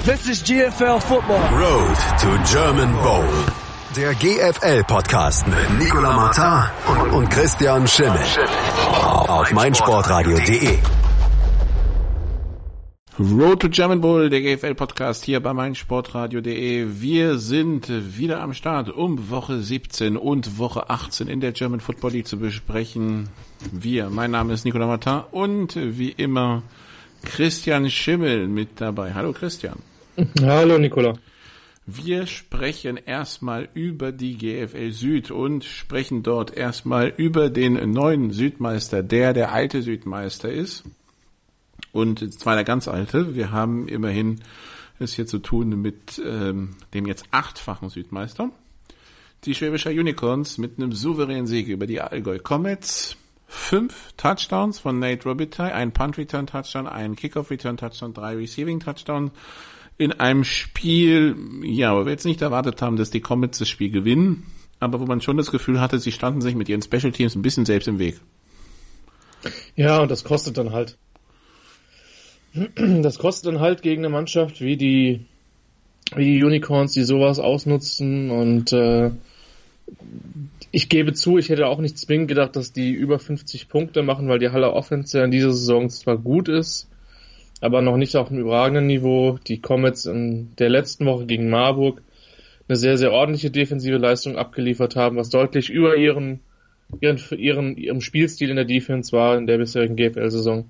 This is GFL Football. Road to German Bowl. Der GFL-Podcast mit Nicolas Martin und Christian Schimmel. Auf meinsportradio.de. Road to German Bowl, der GFL-Podcast hier bei meinsportradio.de. Wir sind wieder am Start, um Woche 17 und Woche 18 in der German Football League zu besprechen. Mein Name ist Nicolas Martin und wie immer Christian Schimmel mit dabei. Hallo Christian. Hallo Nicola. Wir sprechen erstmal über die GFL Süd und sprechen dort erstmal über den neuen Südmeister, der alte Südmeister ist. Und zwar der ganz alte. Wir haben immerhin es hier zu tun mit dem jetzt 8-fachen Südmeister. Die Schwäbischer Unicorns mit einem souveränen Sieg über die Allgäu Comets. 5 Touchdowns von Nate Robitaille, ein Punt-Return-Touchdown, ein Kickoff-Return-Touchdown, 3 Receiving-Touchdowns. In einem Spiel, ja, wo wir jetzt nicht erwartet haben, dass die Comets das Spiel gewinnen, aber wo man schon das Gefühl hatte, sie standen sich mit ihren Special Teams ein bisschen selbst im Weg. Ja, und das kostet dann halt. Das kostet dann halt gegen eine Mannschaft wie die Unicorns, die sowas ausnutzen. Und ich gebe zu, ich hätte auch nicht zwingend gedacht, dass die über 50 Punkte machen, weil die Haller Offense ja in dieser Saison zwar gut ist, aber noch nicht auf einem überragenden Niveau. Die Comets in der letzten Woche gegen Marburg eine sehr, sehr ordentliche defensive Leistung abgeliefert haben, was deutlich über ihrem Spielstil in der Defense war in der bisherigen GFL-Saison.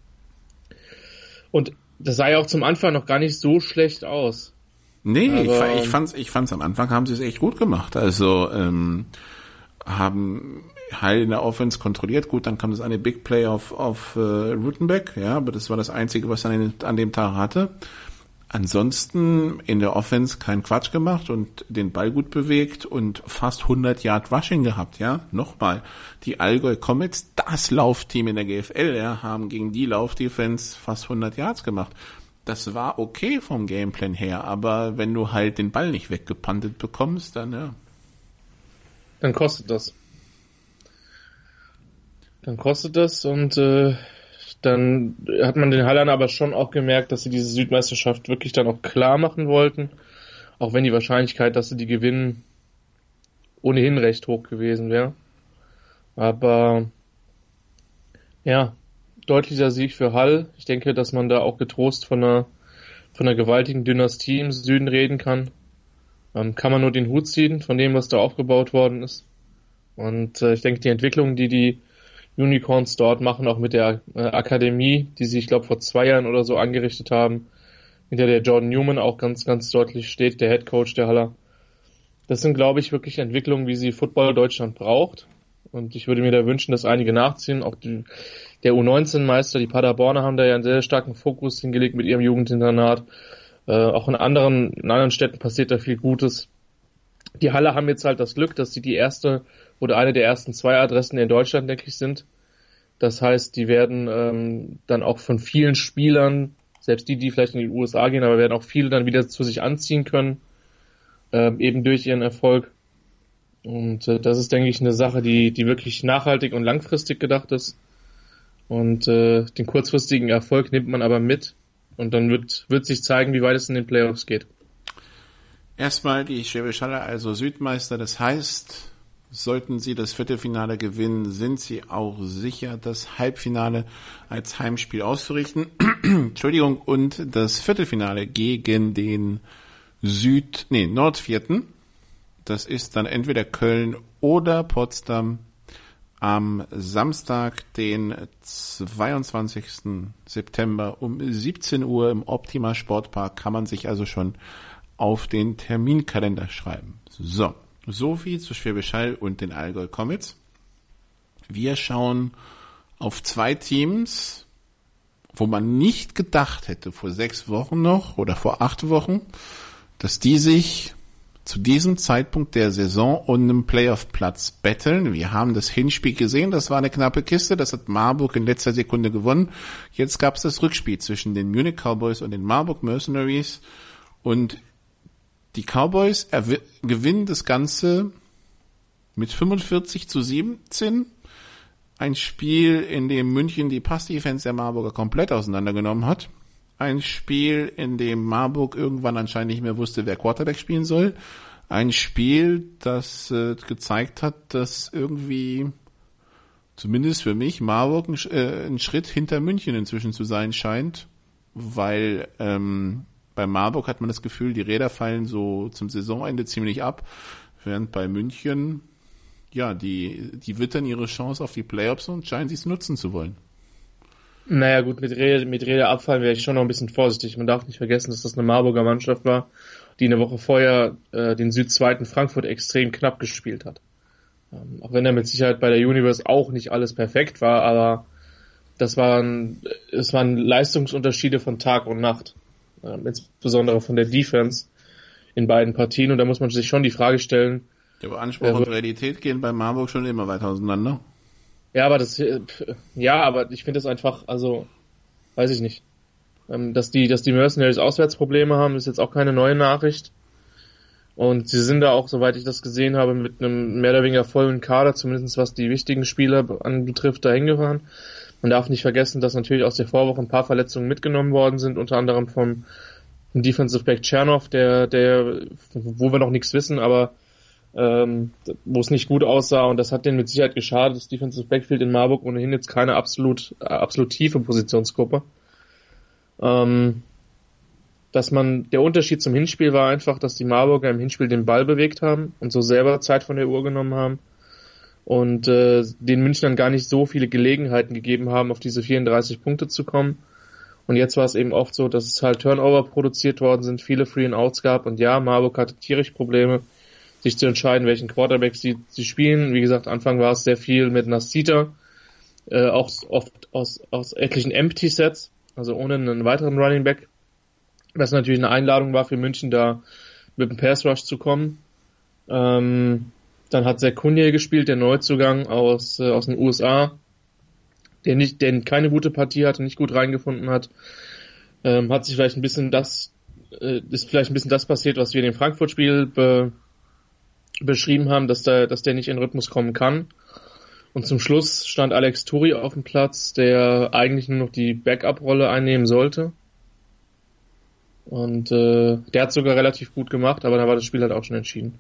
Und das sah ja auch zum Anfang noch gar nicht so schlecht aus. Nee, aber ich fand's am Anfang haben sie es echt gut gemacht. Also haben Heil in der Offense kontrolliert. Gut, dann kam das eine Big Play auf Rutenbeck, ja, aber das war das Einzige, was er an dem Tag hatte. Ansonsten in der Offense keinen Quatsch gemacht und den Ball gut bewegt und fast 100 Yard Rushing gehabt, ja. Nochmal, die Allgäu Comets, das Laufteam in der GFL, ja, haben gegen die Laufdefense fast 100 Yards gemacht. Das war okay vom Gameplan her, aber wenn du halt den Ball nicht weggepuntet bekommst, dann ja. Dann kostet das. Und dann hat man den Hallern aber schon auch gemerkt, dass sie diese Südmeisterschaft wirklich dann auch klar machen wollten. Auch wenn die Wahrscheinlichkeit, dass sie die gewinnen, ohnehin recht hoch gewesen wäre. Aber ja, deutlicher Sieg für Hall. Ich denke, dass man da auch getrost von einer gewaltigen Dynastie im Süden reden kann. Kann man nur den Hut ziehen von dem, was da aufgebaut worden ist. Und ich denke, die Entwicklung, die Unicorns dort machen, auch mit der Akademie, die sie, ich glaube, vor 2 Jahren oder so angerichtet haben, hinter der Jordan Newman auch ganz, ganz deutlich steht, der Head Coach der Haller. Das sind, glaube ich, wirklich Entwicklungen, wie sie Football Deutschland braucht. Und ich würde mir da wünschen, dass einige nachziehen. Auch der U19-Meister, die Paderborner, haben da ja einen sehr starken Fokus hingelegt mit ihrem Jugendinternat. Auch in anderen Städten passiert da viel Gutes. Die Haller haben jetzt halt das Glück, dass sie die erste oder eine der ersten 2 Adressen in Deutschland, denke ich, sind. Das heißt, die werden dann auch von vielen Spielern, selbst die vielleicht in die USA gehen, aber werden auch viele dann wieder zu sich anziehen können, eben durch ihren Erfolg. Und das ist, denke ich, eine Sache, die wirklich nachhaltig und langfristig gedacht ist. Und den kurzfristigen Erfolg nimmt man aber mit. Und dann wird sich zeigen, wie weit es in den Playoffs geht. Erstmal die Schwäbisch Haller, also Südmeister. Das heißt, sollten sie das Viertelfinale gewinnen, sind sie auch sicher, das Halbfinale als Heimspiel auszurichten. Entschuldigung, und das Viertelfinale gegen den Nordvierten. Das ist dann entweder Köln oder Potsdam. Am Samstag, den 22. September um 17 Uhr im Optima Sportpark kann man sich also schon auf den Terminkalender schreiben. So viel zu Schwäbisch Hall und den Allgäu Comets. Wir schauen auf 2 Teams, wo man nicht gedacht hätte, vor 6 Wochen noch oder vor 8 Wochen, dass die sich zu diesem Zeitpunkt der Saison um einen Playoff-Platz betteln. Wir haben das Hinspiel gesehen, das war eine knappe Kiste, das hat Marburg in letzter Sekunde gewonnen. Jetzt gab es das Rückspiel zwischen den Munich Cowboys und den Marburg Mercenaries und die Cowboys gewinnen das Ganze mit 45-17. Ein Spiel, in dem München die Pass-Defense der Marburger komplett auseinandergenommen hat. Ein Spiel, in dem Marburg irgendwann anscheinend nicht mehr wusste, wer Quarterback spielen soll. Ein Spiel, das gezeigt hat, dass irgendwie, zumindest für mich, Marburg ein Schritt hinter München inzwischen zu sein scheint, weil bei Marburg hat man das Gefühl, die Räder fallen so zum Saisonende ziemlich ab, während bei München, ja, die wittern ihre Chance auf die Playoffs und scheinen sie es nutzen zu wollen. Naja gut, mit Räder abfallen wäre ich schon noch ein bisschen vorsichtig. Man darf nicht vergessen, dass das eine Marburger Mannschaft war, die eine Woche vorher den Südzweiten Frankfurt extrem knapp gespielt hat. Auch wenn da mit Sicherheit bei der Universe auch nicht alles perfekt war, aber es waren Leistungsunterschiede von Tag und Nacht. Insbesondere von der Defense in beiden Partien. Und da muss man sich schon die Frage stellen. Ja, aber Anspruch und Realität gehen bei Marburg schon immer weiter auseinander. Ja, aber aber ich finde das einfach, also, weiß ich nicht. Dass die Mercenaries Auswärtsprobleme haben, ist jetzt auch keine neue Nachricht. Und sie sind da auch, soweit ich das gesehen habe, mit einem mehr oder weniger vollen Kader, zumindest was die wichtigen Spieler anbetrifft, dahin gefahren. Man darf nicht vergessen, dass natürlich aus der Vorwoche ein paar Verletzungen mitgenommen worden sind, unter anderem vom Defensive Back Tschernov, der, wo wir noch nichts wissen, aber wo es nicht gut aussah, und das hat denen mit Sicherheit geschadet. Das Defensive Backfield in Marburg ohnehin jetzt keine absolut tiefe Positionsgruppe. Der Unterschied zum Hinspiel war einfach, dass die Marburger im Hinspiel den Ball bewegt haben und so selber Zeit von der Uhr genommen haben und den Münchnern gar nicht so viele Gelegenheiten gegeben haben, auf diese 34 Punkte zu kommen. Und jetzt war es eben oft so, dass es halt Turnover produziert worden sind, viele Free and Outs gab, und ja, Marburg hatte tierisch Probleme, sich zu entscheiden, welchen Quarterback sie spielen. Wie gesagt, Anfang war es sehr viel mit Nasita, auch oft aus etlichen Empty Sets, also ohne einen weiteren Running Back, was natürlich eine Einladung war für München, da mit dem Pass Rush zu kommen. Dann hat Zach Kunje gespielt, der Neuzugang aus den USA, der keine gute Partie hatte, nicht gut reingefunden hat. Hat sich vielleicht ein bisschen das passiert, was wir in dem Frankfurt-Spiel beschrieben haben, dass der nicht in Rhythmus kommen kann. Und zum Schluss stand Alex Turi auf dem Platz, der eigentlich nur noch die Backup-Rolle einnehmen sollte. Und der hat sogar relativ gut gemacht, aber da war das Spiel halt auch schon entschieden.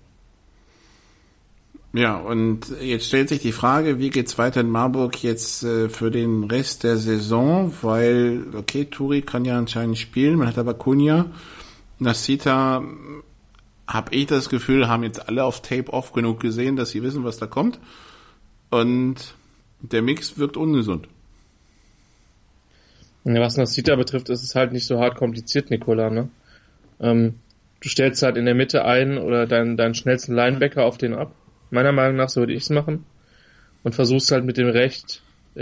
Ja, und jetzt stellt sich die Frage, wie geht's weiter in Marburg jetzt für den Rest der Saison, weil, okay, Turi kann ja anscheinend spielen, man hat aber Kunja, Nasita, habe ich das Gefühl, haben jetzt alle auf Tape oft genug gesehen, dass sie wissen, was da kommt. Und der Mix wirkt ungesund. Ja, was Nasita betrifft, ist es halt nicht so hart kompliziert, Nikola, ne? Du stellst halt in der Mitte ein oder deinen schnellsten Linebacker auf den ab. Meiner Meinung nach, so würde ich es machen. Und versuchst halt mit dem Rest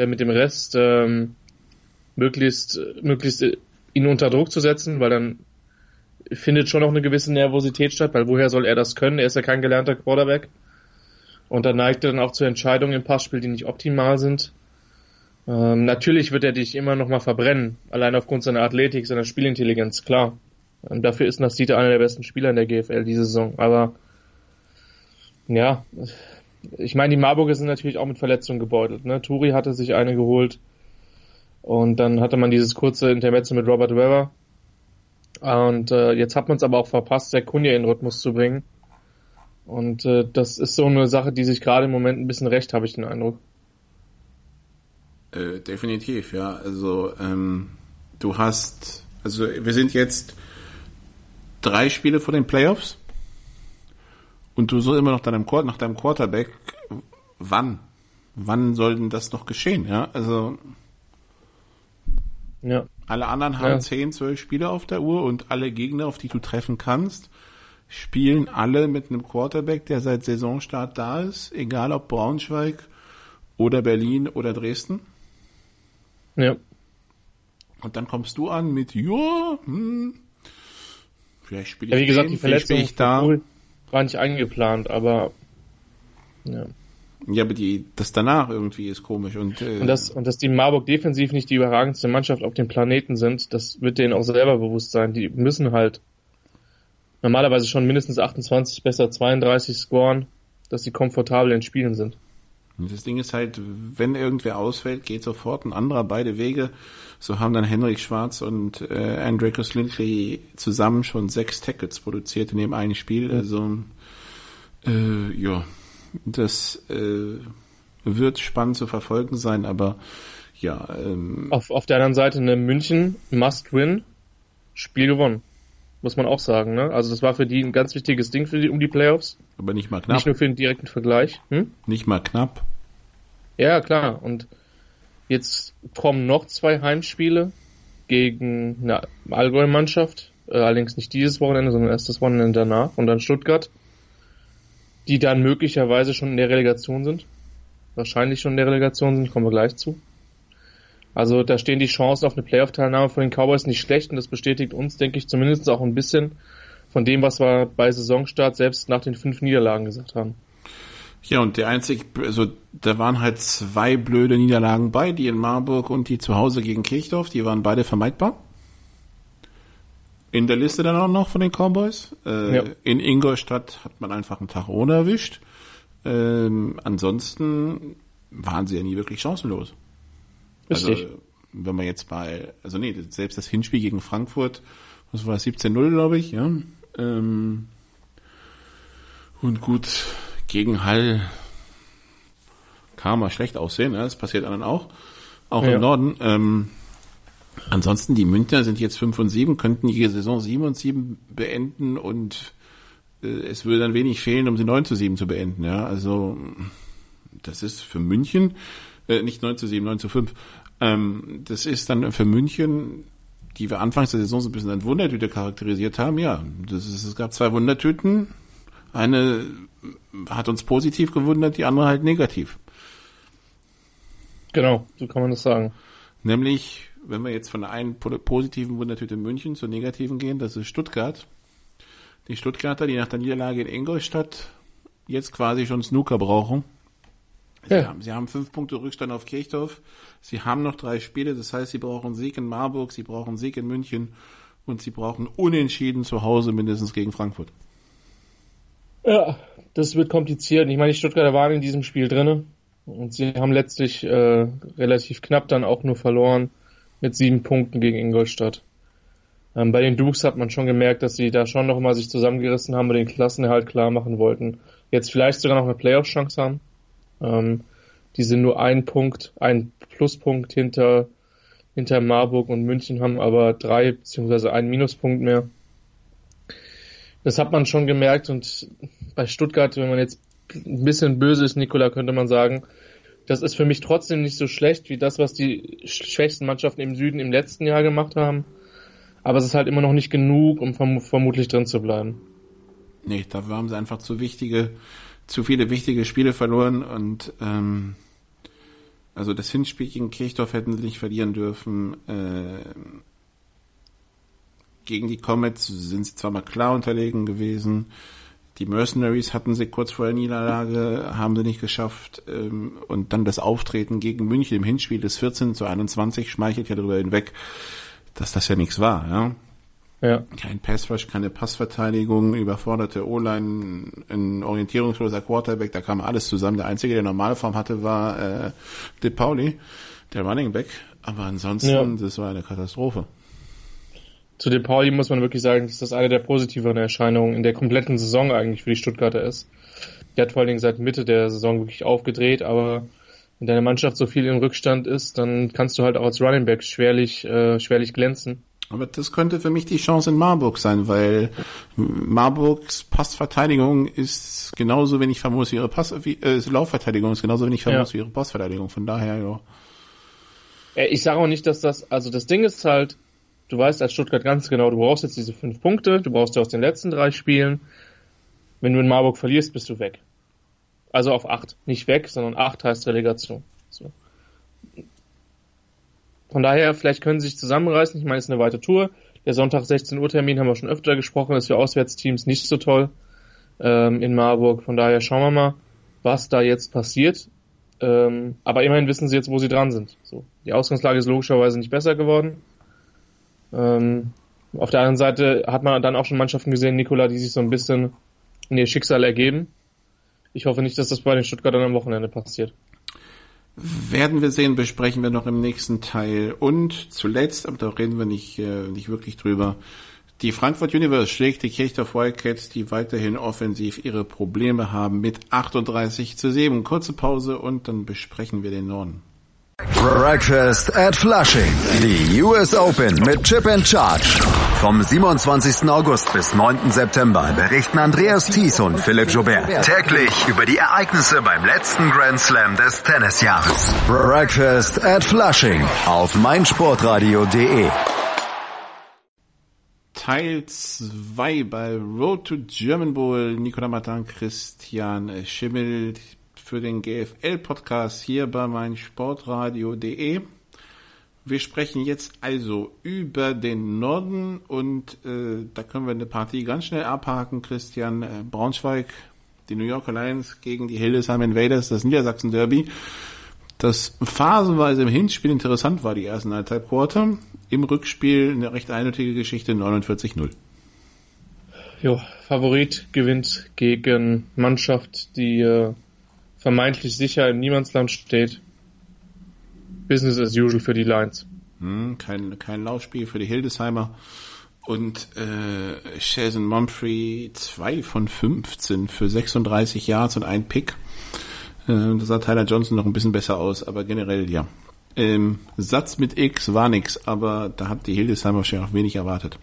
möglichst ihn unter Druck zu setzen, weil dann findet schon noch eine gewisse Nervosität statt, weil woher soll er das können? Er ist ja kein gelernter Quarterback. Und dann neigt er dann auch zu Entscheidungen im Passspiel, die nicht optimal sind. Natürlich wird er dich immer noch mal verbrennen, allein aufgrund seiner Athletik, seiner Spielintelligenz, klar. Dafür ist Nasita einer der besten Spieler in der GFL diese Saison. Aber ja, ich meine, die Marburger sind natürlich auch mit Verletzungen gebeutelt. Ne? Turi hatte sich eine geholt und dann hatte man dieses kurze Intermezzo mit Robert Weber. Und jetzt hat man es aber auch verpasst, der Kunja in den Rhythmus zu bringen. Und das ist so eine Sache, die sich gerade im Moment ein bisschen rächt, habe ich den Eindruck. Definitiv, ja. Also wir sind jetzt 3 Spiele vor den Playoffs und du so immer noch nach deinem Quarterback. Wann soll denn das noch geschehen? Ja, also ja. Alle anderen haben 10, 12 Spiele auf der Uhr und alle Gegner, auf die du treffen kannst, spielen alle mit einem Quarterback, der seit Saisonstart da ist, egal ob Braunschweig oder Berlin oder Dresden. Ja. Und dann kommst du an mit, vielleicht spiele ich ja, wie gesagt, die Verletzung da. War nicht eingeplant, aber ja. Ja, aber das danach irgendwie ist komisch. Und dass die Marburg defensiv nicht die überragendste Mannschaft auf dem Planeten sind, das wird denen auch selber bewusst sein. Die müssen halt normalerweise schon mindestens 28, besser 32 scoren, dass sie komfortabel in Spielen sind. Und das Ding ist halt, wenn irgendwer ausfällt, geht sofort ein anderer beide Wege. So haben dann Henrik Schwarz und Andreas Lindley zusammen schon 6 Tackles produziert in dem einen Spiel. Also das wird spannend zu verfolgen sein, aber ja. Auf der anderen Seite eine München Must-Win, Spiel gewonnen. Muss man auch sagen, ne? Also das war für die ein ganz wichtiges Ding um die Playoffs. Aber nicht mal knapp. Nicht nur für den direkten Vergleich. Nicht mal knapp. Ja, klar. Und jetzt kommen noch 2 Heimspiele gegen eine Allgäu-Mannschaft. Allerdings nicht dieses Wochenende, sondern erst das Wochenende danach. Und dann Stuttgart, die dann möglicherweise schon in der Relegation sind. Wahrscheinlich schon in der Relegation sind, kommen wir gleich zu. Also da stehen die Chancen auf eine Playoff-Teilnahme von den Cowboys nicht schlecht und das bestätigt uns, denke ich, zumindest auch ein bisschen von dem, was wir bei Saisonstart selbst nach den 5 Niederlagen gesagt haben. Ja, und da waren halt 2 blöde Niederlagen bei, die in Marburg und die zu Hause gegen Kirchdorf, die waren beide vermeidbar. In der Liste dann auch noch von den Cowboys. In Ingolstadt hat man einfach einen Tag ohne erwischt. Ansonsten waren sie ja nie wirklich chancenlos. Richtig. Also, wenn man jetzt selbst das Hinspiel gegen Frankfurt, was war das, 17-0, glaube ich, ja. Und gut, gegen Hall kann man schlecht aussehen, ja, das passiert anderen auch im Norden. Ansonsten, die Münchner sind jetzt 5-7, könnten die Saison 7-7 beenden und es würde dann wenig fehlen, um sie 9-7 zu beenden, ja. Also, das ist für München nicht 9-7, 9-5. Das ist dann für München, die wir anfangs der Saison so ein bisschen als Wundertüte charakterisiert haben. Ja, es gab 2 Wundertüten. Eine hat uns positiv gewundert, die andere halt negativ. Genau, so kann man das sagen. Nämlich, wenn wir jetzt von der einen positiven Wundertüte München zur negativen gehen, das ist Stuttgart. Die Stuttgarter, die nach der Niederlage in Ingolstadt jetzt quasi schon Snooker brauchen. Sie haben 5 Punkte Rückstand auf Kirchdorf. Sie haben noch 3 Spiele. Das heißt, sie brauchen Sieg in Marburg, sie brauchen Sieg in München und sie brauchen Unentschieden zu Hause mindestens gegen Frankfurt. Ja, das wird kompliziert. Ich meine, die Stuttgarter waren in diesem Spiel drinne und sie haben letztlich relativ knapp dann auch nur verloren mit 7 Punkten gegen Ingolstadt. Bei den Dukes hat man schon gemerkt, dass sie da schon noch mal sich zusammengerissen haben und den Klassenerhalt klar machen wollten. Jetzt vielleicht sogar noch eine Playoff-Chance haben. Die sind nur ein Pluspunkt hinter Marburg und München, haben aber 3 bzw. einen Minuspunkt mehr. Das hat man schon gemerkt und bei Stuttgart, wenn man jetzt ein bisschen böse ist, Nikola, könnte man sagen, das ist für mich trotzdem nicht so schlecht wie das, was die schwächsten Mannschaften im Süden im letzten Jahr gemacht haben. Aber es ist halt immer noch nicht genug, um vermutlich drin zu bleiben. Nee, dafür haben sie einfach zu viele wichtige Spiele verloren und also das Hinspiel gegen Kirchdorf hätten sie nicht verlieren dürfen. Gegen die Comets sind sie zwar mal klar unterlegen gewesen. Die Mercenaries hatten sie kurz vor der Niederlage, haben sie nicht geschafft. Und dann das Auftreten gegen München im Hinspiel des 14-21 schmeichelt ja darüber hinweg, dass das ja nichts war, ja. Ja. Kein Passrush, keine Passverteidigung, überforderte O-Line, ein orientierungsloser Quarterback, da kam alles zusammen. Der Einzige, der Normalform hatte, war De Pauli, der Running Back. Aber ansonsten, das war eine Katastrophe. Zu De Pauli muss man wirklich sagen, dass das eine der positiveren Erscheinungen in der kompletten Saison eigentlich für die Stuttgarter ist. Der hat vor allen Dingen seit Mitte der Saison wirklich aufgedreht, aber wenn deine Mannschaft so viel im Rückstand ist, dann kannst du halt auch als Running Back schwerlich glänzen. Aber das könnte für mich die Chance in Marburg sein, weil Marburgs Passverteidigung ist genauso wenig famos wie ihre Laufverteidigung ist genauso wenig famos wie ihre Passverteidigung. Von daher, ja. Ich sage auch nicht, dass das Ding ist halt, du weißt als Stuttgart ganz genau, du brauchst jetzt diese 5 Punkte, du brauchst ja aus den letzten 3 Spielen. Wenn du in Marburg verlierst, bist du weg. Also auf 8. Nicht weg, sondern 8 heißt Relegation. So. Von daher, vielleicht können sie sich zusammenreißen. Ich meine, es ist eine weite Tour. Der Sonntag 16 Uhr Termin haben wir schon öfter gesprochen, ist für Auswärtsteams nicht so toll in Marburg. Von daher schauen wir mal, was da jetzt passiert. Aber immerhin wissen sie jetzt, wo sie dran sind. So. Die Ausgangslage ist logischerweise nicht besser geworden. Auf der anderen Seite hat man dann auch schon Mannschaften gesehen, Nikola, die sich so ein bisschen in ihr Schicksal ergeben. Ich hoffe nicht, dass das bei den Stuttgartern am Wochenende passiert. Werden wir sehen, besprechen wir noch im nächsten Teil. Und zuletzt, aber da reden wir nicht wirklich drüber, die Frankfurt Universe schlägt die Kirchdorf Wildcats, die weiterhin offensiv ihre Probleme haben, mit 38-7. Kurze Pause und dann besprechen wir den Norden. Breakfast at Flushing. Die US Open mit Chip and Charge. Vom 27. August bis 9. September berichten Andreas Thies und Philipp Joubert täglich über die Ereignisse beim letzten Grand Slam des Tennisjahres. Breakfast at Flushing auf meinsportradio.de. Teil 2 bei Road to German Bowl. Nicolas Martin, Christian Schimmel für den GFL-Podcast hier bei meinsportradio.de. Wir sprechen jetzt also über den Norden und da können wir eine Partie ganz schnell abhaken. Christian, Braunschweig, die New York Lions gegen die Hildesheim Invaders, das Niedersachsen-Derby, das phasenweise im Hinspiel interessant war, die ersten 1,5 Quarter. Im Rückspiel eine recht eindeutige Geschichte, 49-0. Jo, Favorit gewinnt gegen Mannschaft, die vermeintlich sicher im Niemandsland steht. Business as usual für die Lions. Kein Laufspiel für die Hildesheimer. Und Shazon Mumphrey 2 von 15 für 36 Yards und ein Pick. Da sah Tyler Johnson noch ein bisschen besser aus, aber generell ja. Satz mit X war nix, aber da hat die Hildesheimer wahrscheinlich auch wenig erwartet.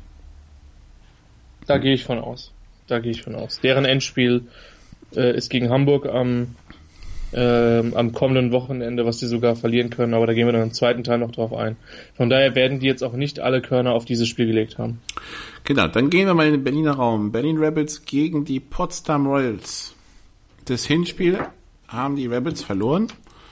Da gehe ich von aus. Deren Endspiel ist gegen Hamburg am kommenden Wochenende, was sie sogar verlieren können, aber da gehen wir dann im zweiten Teil noch drauf ein. Von daher werden die jetzt auch nicht alle Körner auf dieses Spiel gelegt haben. Genau, dann gehen wir mal in den Berliner Raum. Berlin Rebels gegen die Potsdam Royals. Das Hinspiel haben die Rebels verloren.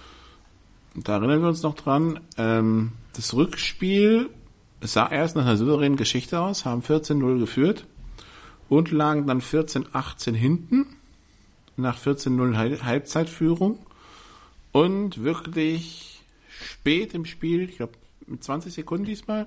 Da erinnern wir uns noch dran. Das Rückspiel sah erst nach einer souveränen Geschichte aus, haben 14-0 geführt und lagen dann 14-18 hinten. Nach 14-0 Halbzeitführung und wirklich spät im Spiel, ich glaube mit 20 Sekunden diesmal,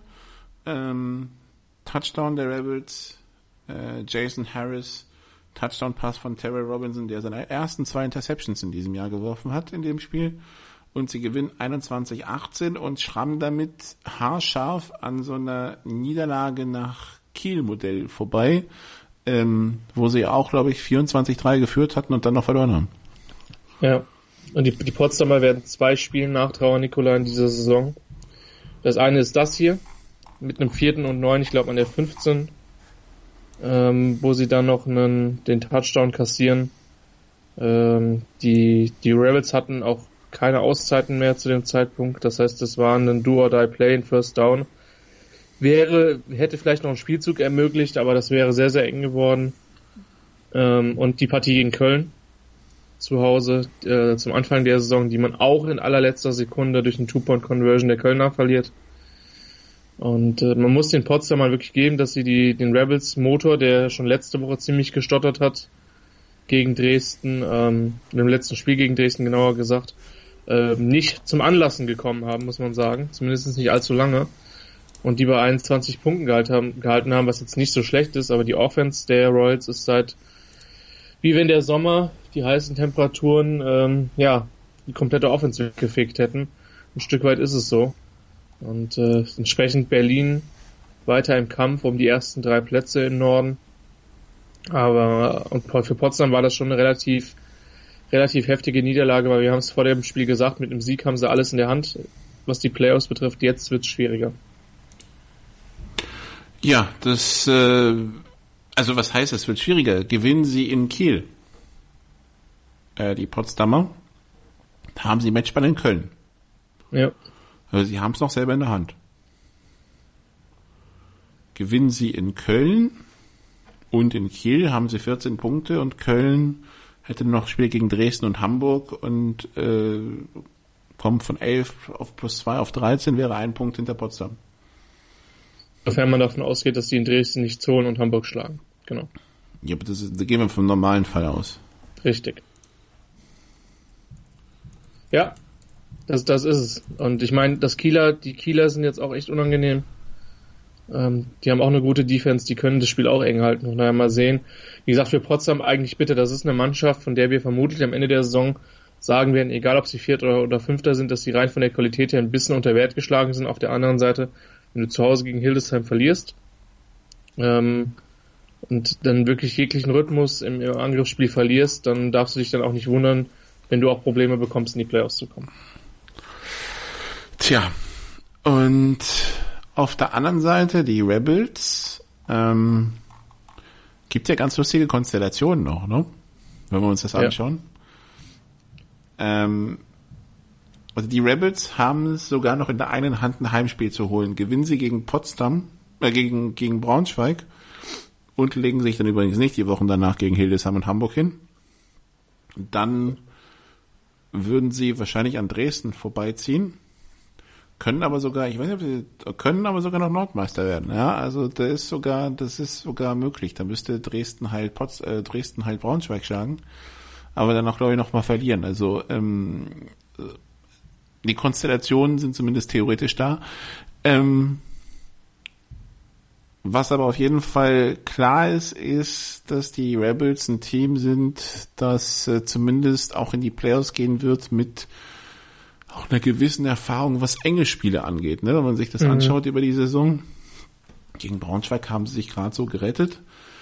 Touchdown der Rebels, Jason Harris, Touchdown-Pass von Terrell Robinson, der seine ersten 2 Interceptions in diesem Jahr geworfen hat in dem Spiel, und sie gewinnen 21-18 und schrammen damit haarscharf an so einer Niederlage nach Kiel-Modell vorbei, wo sie auch, glaube ich, 24-3 geführt hatten und dann noch verloren haben. Ja, und die Potsdamer werden 2 Spielen nachtrauern, Nicola, in dieser Saison. Das eine ist das hier, mit einem 4. und 9, ich glaube an der 15, wo sie dann noch den Touchdown kassieren. Die Rebels hatten auch keine Auszeiten mehr zu dem Zeitpunkt, das heißt, es war ein Do-or-Die-Play in First Down. Hätte vielleicht noch einen Spielzug ermöglicht, aber das wäre sehr, sehr eng geworden. Und die Partie gegen Köln zu Hause zum Anfang der Saison, die man auch in allerletzter Sekunde durch einen Two-Point-Conversion der Kölner verliert. Und man muss den Potsdamern wirklich geben, dass sie den Rebels-Motor, der schon letzte Woche ziemlich gestottert hat, gegen Dresden, im letzten Spiel gegen Dresden genauer gesagt, nicht zum Anlassen gekommen haben, muss man sagen. Zumindest nicht allzu lange. Und die bei 21 Punkten gehalten haben, was jetzt nicht so schlecht ist, aber die Offense der Royals ist wie wenn der Sommer, die heißen Temperaturen, die komplette Offense weggefegt hätten. Ein Stück weit ist es so. Und entsprechend Berlin weiter im Kampf um die ersten 3 Plätze im Norden. Und für Potsdam war das schon eine relativ heftige Niederlage, weil wir haben es vor dem Spiel gesagt, mit dem Sieg haben sie alles in der Hand, was die Playoffs betrifft. Jetzt wird es schwieriger. Ja, also was heißt, es wird schwieriger? Gewinnen sie in Kiel, die Potsdamer, haben sie Matchball in Köln. Ja. Also sie haben es noch selber in der Hand. Gewinnen sie in Köln und in Kiel, haben sie 14 Punkte und Köln hätte noch Spiel gegen Dresden und Hamburg und kommt von 11 auf +2 auf 13, wäre 1 Punkt hinter Potsdam. Sofern man davon ausgeht, dass die in Dresden nichts holen und Hamburg schlagen. Genau. Ja, aber da gehen wir vom normalen Fall aus. Richtig. Ja, das ist es. Und ich meine, die Kieler sind jetzt auch echt unangenehm. Die haben auch eine gute Defense, die können das Spiel auch eng halten. Von daher mal sehen. Wie gesagt, für Potsdam eigentlich bitte, das ist eine Mannschaft, von der wir vermutlich am Ende der Saison sagen werden, egal ob sie Vierter oder Fünfter sind, dass sie rein von der Qualität her ein bisschen unter Wert geschlagen sind. Auf der anderen Seite, wenn du zu Hause gegen Hildesheim verlierst und dann wirklich jeglichen Rhythmus im Angriffsspiel verlierst, dann darfst du dich dann auch nicht wundern, wenn du auch Probleme bekommst, in die Playoffs zu kommen. Tja, und auf der anderen Seite die Rebels, gibt ja ganz lustige Konstellationen noch, ne? Wenn wir uns das anschauen. Also die Rebels haben es sogar noch in der einen Hand, ein Heimspiel zu holen. Gewinnen sie gegen Potsdam, gegen Braunschweig und legen sich dann übrigens nicht die Wochen danach gegen Hildesheim und Hamburg hin. Dann würden sie wahrscheinlich an Dresden vorbeiziehen, können aber sogar, ich weiß nicht, ob sie können aber sogar noch Nordmeister werden. Ja, also das ist sogar möglich. Da müsste Dresden halt Braunschweig schlagen, aber dann auch, glaube ich, noch mal verlieren. Also die Konstellationen sind zumindest theoretisch da. Was aber auf jeden Fall klar ist, dass die Rebels ein Team sind, das zumindest auch in die Playoffs gehen wird mit auch einer gewissen Erfahrung, was enge Spiele angeht. Ne? Wenn man sich das anschaut über die Saison. Gegen Braunschweig haben sie sich gerade so gerettet.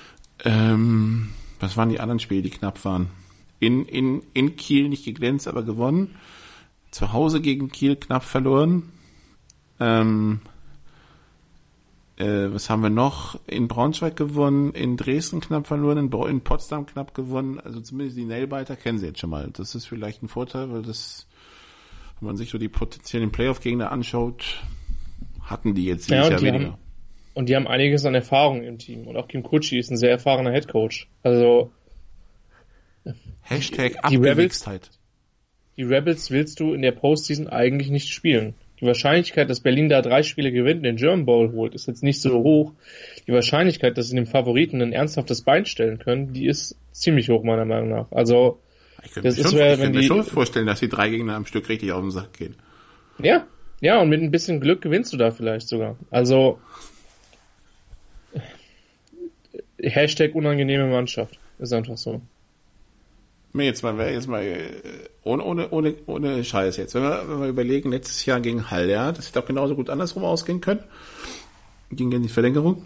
Was waren die anderen Spiele, die knapp waren? In Kiel nicht geglänzt, aber gewonnen. Zu Hause gegen Kiel knapp verloren. Was haben wir noch? In Braunschweig gewonnen, in Dresden knapp verloren, in Potsdam knapp gewonnen. Also zumindest die Nailbiter kennen sie jetzt schon mal. Das ist vielleicht ein Vorteil, weil das, wenn man sich so die potenziellen Playoff-Gegner anschaut, hatten die jetzt dieses Jahr weniger. Und die haben einiges an Erfahrung im Team. Und auch Kim Kutschi ist ein sehr erfahrener Headcoach. Also Abgewichstheit. Die Rebels willst du in der Postseason eigentlich nicht spielen. Die Wahrscheinlichkeit, dass Berlin da 3 Spiele gewinnt, den German Bowl holt, ist jetzt nicht so hoch. Die Wahrscheinlichkeit, dass sie dem Favoriten ein ernsthaftes Bein stellen können, die ist ziemlich hoch, meiner Meinung nach. Also, ich könnte mir schon vorstellen, dass die 3 Gegner am Stück richtig auf den Sack gehen. Ja, und mit ein bisschen Glück gewinnst du da vielleicht sogar. Also, Hashtag unangenehme Mannschaft. Ist einfach so. Jetzt mal ohne Scheiß jetzt. Wenn wir überlegen, letztes Jahr gegen Halle, ja, das hätte auch genauso gut andersrum ausgehen können. Ging in die Verlängerung.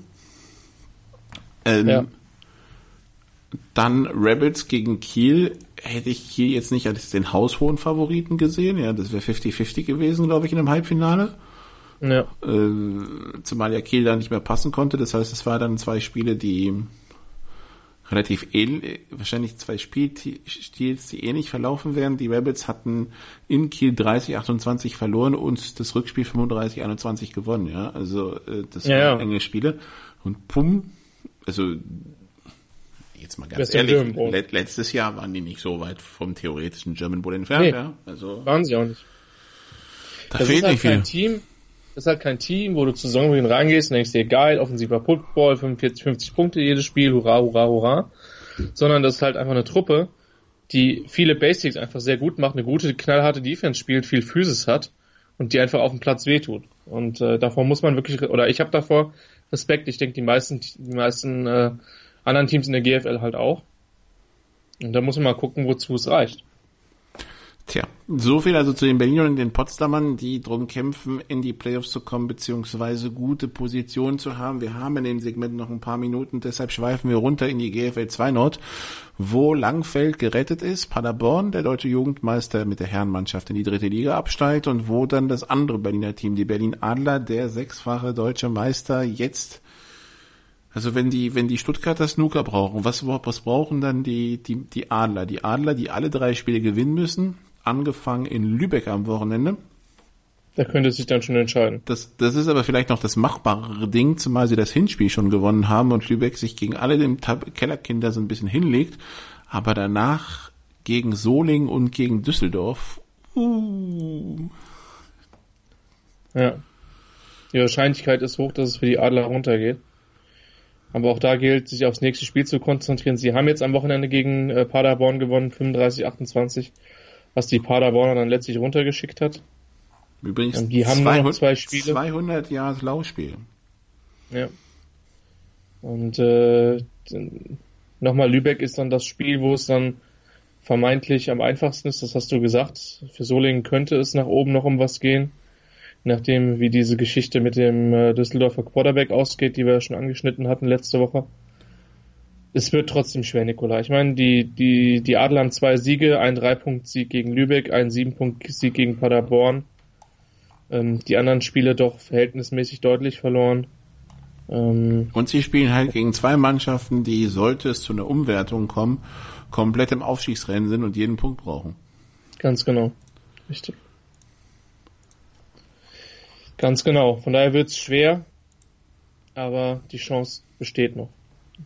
Dann Rebels gegen Kiel. Hätte ich Kiel jetzt nicht als den haushohen Favoriten gesehen. Ja, das wäre 50-50 gewesen, glaube ich, in einem Halbfinale. Ja. Zumal ja Kiel da nicht mehr passen konnte. Das heißt, es war dann 2 Spiele, die relativ ähnlich, wahrscheinlich 2 Spielstils, die ähnlich verlaufen wären. Die Rebels hatten in Kiel 30-28 verloren und das Rückspiel 35-21 gewonnen. Ja, also das waren enge Spiele. Und also jetzt mal ganz ehrlich, letztes Jahr waren die nicht so weit vom theoretischen German Bowl entfernt. Nee, ja? Also waren sie auch nicht. Da fehlt nicht viel. Das ist halt kein Team, wo du zu Saisonbeginn reingehst und denkst dir, geil, offensiver Football, 45, 50 Punkte jedes Spiel, hurra, hurra, hurra. Sondern das ist halt einfach eine Truppe, die viele Basics einfach sehr gut macht, eine gute, knallharte Defense spielt, viel Physis hat und die einfach auf dem Platz wehtut. Und davor muss man wirklich, oder ich habe davor Respekt, ich denke die meisten anderen Teams in der GFL halt auch. Und da muss man mal gucken, wozu es reicht. Tja, so viel also zu den Berlinern und den Potsdamern, die drum kämpfen, in die Playoffs zu kommen, beziehungsweise gute Positionen zu haben. Wir haben in dem Segment noch ein paar Minuten, deshalb schweifen wir runter in die GFL 2 Nord, wo Langfeld gerettet ist, Paderborn, der deutsche Jugendmeister mit der Herrenmannschaft in die 3. Liga absteigt und wo dann das andere Berliner Team, die Berlin Adler, der 6-fache deutsche Meister, jetzt, also wenn die Stuttgarter Snooker brauchen, was brauchen dann die Adler? Die Adler, die alle 3 Spiele gewinnen müssen, angefangen in Lübeck am Wochenende. Da könnte es sich dann schon entscheiden. Das ist aber vielleicht noch das machbarere Ding, zumal sie das Hinspiel schon gewonnen haben und Lübeck sich gegen alle den Kellerkinder so ein bisschen hinlegt. Aber danach gegen Solingen und gegen Düsseldorf. Ja. Die Wahrscheinlichkeit ist hoch, dass es für die Adler runtergeht. Aber auch da gilt, sich aufs nächste Spiel zu konzentrieren. Sie haben jetzt am Wochenende gegen Paderborn gewonnen, 35-28. Was die Paderborner dann letztlich runtergeschickt hat. Übrigens, die haben 200, nur noch 2 Spiele. 200 Jahre Laufspiel. Ja. Und nochmal Lübeck ist dann das Spiel, wo es dann vermeintlich am einfachsten ist, das hast du gesagt. Für Solingen könnte es nach oben noch um was gehen, nachdem wie diese Geschichte mit dem Düsseldorfer Quarterback ausgeht, die wir schon angeschnitten hatten letzte Woche. Es wird trotzdem schwer, Nikola. Ich meine, die Adler haben 2 Siege, einen 3-Punkt-Sieg gegen Lübeck, einen 7-Punkt-Sieg gegen Paderborn. Die anderen Spiele doch verhältnismäßig deutlich verloren. Und sie spielen halt gegen 2 Mannschaften, die, sollte es zu einer Umwertung kommen, komplett im Aufstiegsrennen sind und jeden Punkt brauchen. Ganz genau. Richtig. Ganz genau. Von daher wird es schwer, aber die Chance besteht noch.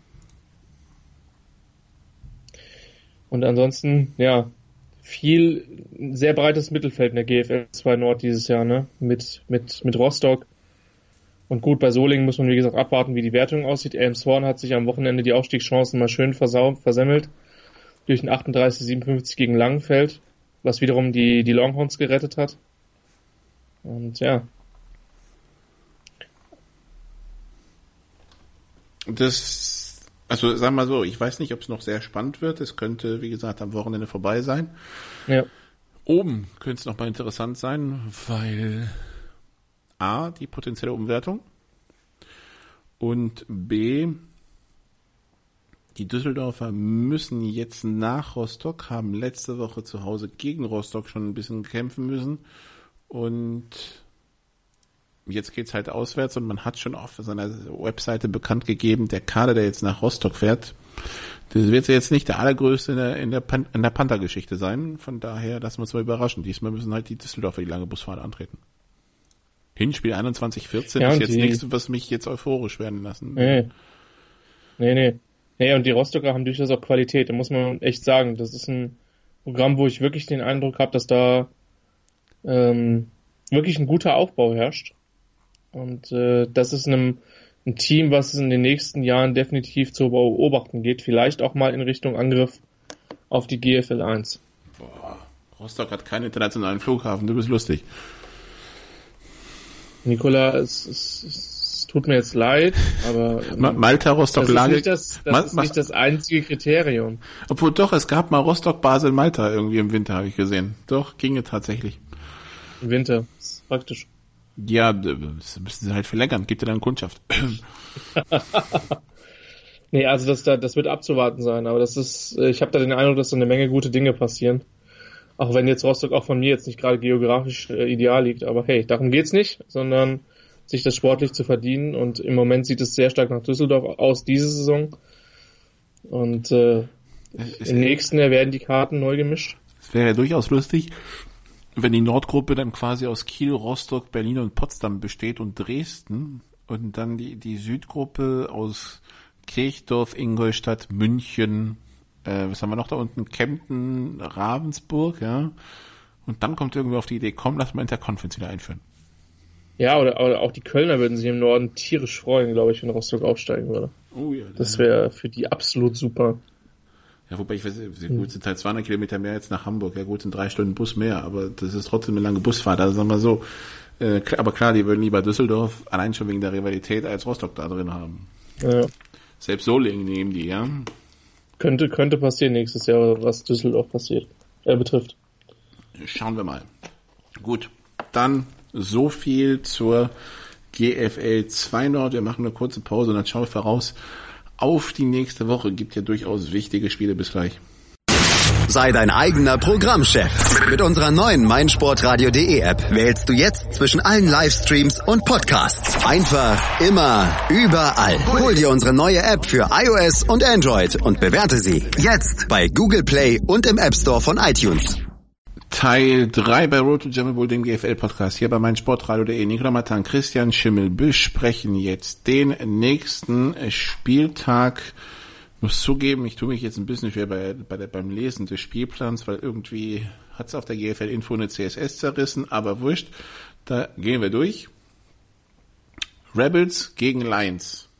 Und ansonsten, ja, sehr breites Mittelfeld in der GFL 2 Nord dieses Jahr, ne? Mit Rostock. Und gut, bei Solingen muss man, wie gesagt, abwarten, wie die Wertung aussieht. Elmshorn hat sich am Wochenende die Aufstiegschancen mal schön versemmelt. Durch ein 38-57 gegen Langenfeld, was wiederum die Longhorns gerettet hat. Und ja. Also sagen wir mal so, ich weiß nicht, ob es noch sehr spannend wird. Es könnte, wie gesagt, am Wochenende vorbei sein. Ja. Oben könnte es noch mal interessant sein, weil A, die potenzielle Umwertung und B, die Düsseldorfer müssen jetzt nach Rostock, haben letzte Woche zu Hause gegen Rostock schon ein bisschen kämpfen müssen und jetzt geht's halt auswärts und man hat schon auf seiner Webseite bekannt gegeben, der Kader, der jetzt nach Rostock fährt, das wird jetzt nicht der allergrößte in der Panther-Geschichte sein. Von daher lassen wir uns mal überraschen. Diesmal müssen halt die Düsseldorfer die lange Busfahrt antreten. Hinspiel 21-14 ja, ist jetzt nichts, was mich jetzt euphorisch werden lassen. Nee, und die Rostocker haben durchaus auch Qualität. Da muss man echt sagen, das ist ein Programm, wo ich wirklich den Eindruck habe, dass da wirklich ein guter Aufbau herrscht. Und das ist ein Team, was es in den nächsten Jahren definitiv zu beobachten geht. Vielleicht auch mal in Richtung Angriff auf die GFL 1. Boah, Rostock hat keinen internationalen Flughafen, du bist lustig. Nikola, es tut mir jetzt leid, aber Malta, Rostock, Lage. Das ist nicht das einzige Kriterium. Obwohl doch, es gab mal Rostock, Basel, Malta irgendwie im Winter, habe ich gesehen. Doch, ginge tatsächlich. Im Winter, das ist praktisch. Ja, das müssen sie halt verlängern. Gibt ja dann Kundschaft. Nee, also das wird abzuwarten sein, aber ich habe da den Eindruck, dass da eine Menge gute Dinge passieren. Auch wenn jetzt Rostock auch von mir jetzt nicht gerade geografisch ideal liegt, aber hey, darum geht's nicht, sondern sich das sportlich zu verdienen und im Moment sieht es sehr stark nach Düsseldorf aus diese Saison und im nächsten Jahr werden die Karten neu gemischt. Es wäre ja durchaus lustig, wenn die Nordgruppe dann quasi aus Kiel, Rostock, Berlin und Potsdam besteht und Dresden und dann die Südgruppe aus Kirchdorf, Ingolstadt, München, was haben wir noch da unten? Kempten, Ravensburg, ja. Und dann kommt irgendwie auf die Idee, komm, lass mal Interconference wieder einführen. Ja, oder auch die Kölner würden sich im Norden tierisch freuen, glaube ich, wenn Rostock aufsteigen würde. Oh ja. Das wäre für die absolut super. Ja, wobei ich weiß, gut, sind halt 200 Kilometer mehr jetzt nach Hamburg. Ja gut, sind 3 Stunden Bus mehr, aber das ist trotzdem eine lange Busfahrt. Also sagen wir so, aber klar, die würden lieber Düsseldorf allein schon wegen der Rivalität als Rostock da drin haben. Ja. Selbst Solingen nehmen die, ja. Könnte passieren nächstes Jahr, was Düsseldorf betrifft. Schauen wir mal. Gut, dann so viel zur GFL 2 Nord. Wir machen eine kurze Pause und dann schauen wir voraus auf die nächste Woche. Gibt ja durchaus wichtige Spiele. Bis gleich. Sei dein eigener Programmchef. Mit unserer neuen meinsportradio.de App wählst du jetzt zwischen allen Livestreams und Podcasts. Einfach, immer, überall. Hol dir unsere neue App für iOS und Android und bewerte sie jetzt bei Google Play und im App Store von iTunes. Teil 3 bei Road to German Bowl, dem GFL-Podcast, hier bei meinsportradio.de. Nicola Matan, Christian Schimmel besprechen jetzt den nächsten Spieltag. Ich muss zugeben, ich tue mich jetzt ein bisschen schwer beim Lesen des Spielplans, weil irgendwie hat es auf der GFL-Info eine CSS zerrissen, aber wurscht. Da gehen wir durch. Rebels gegen Lions.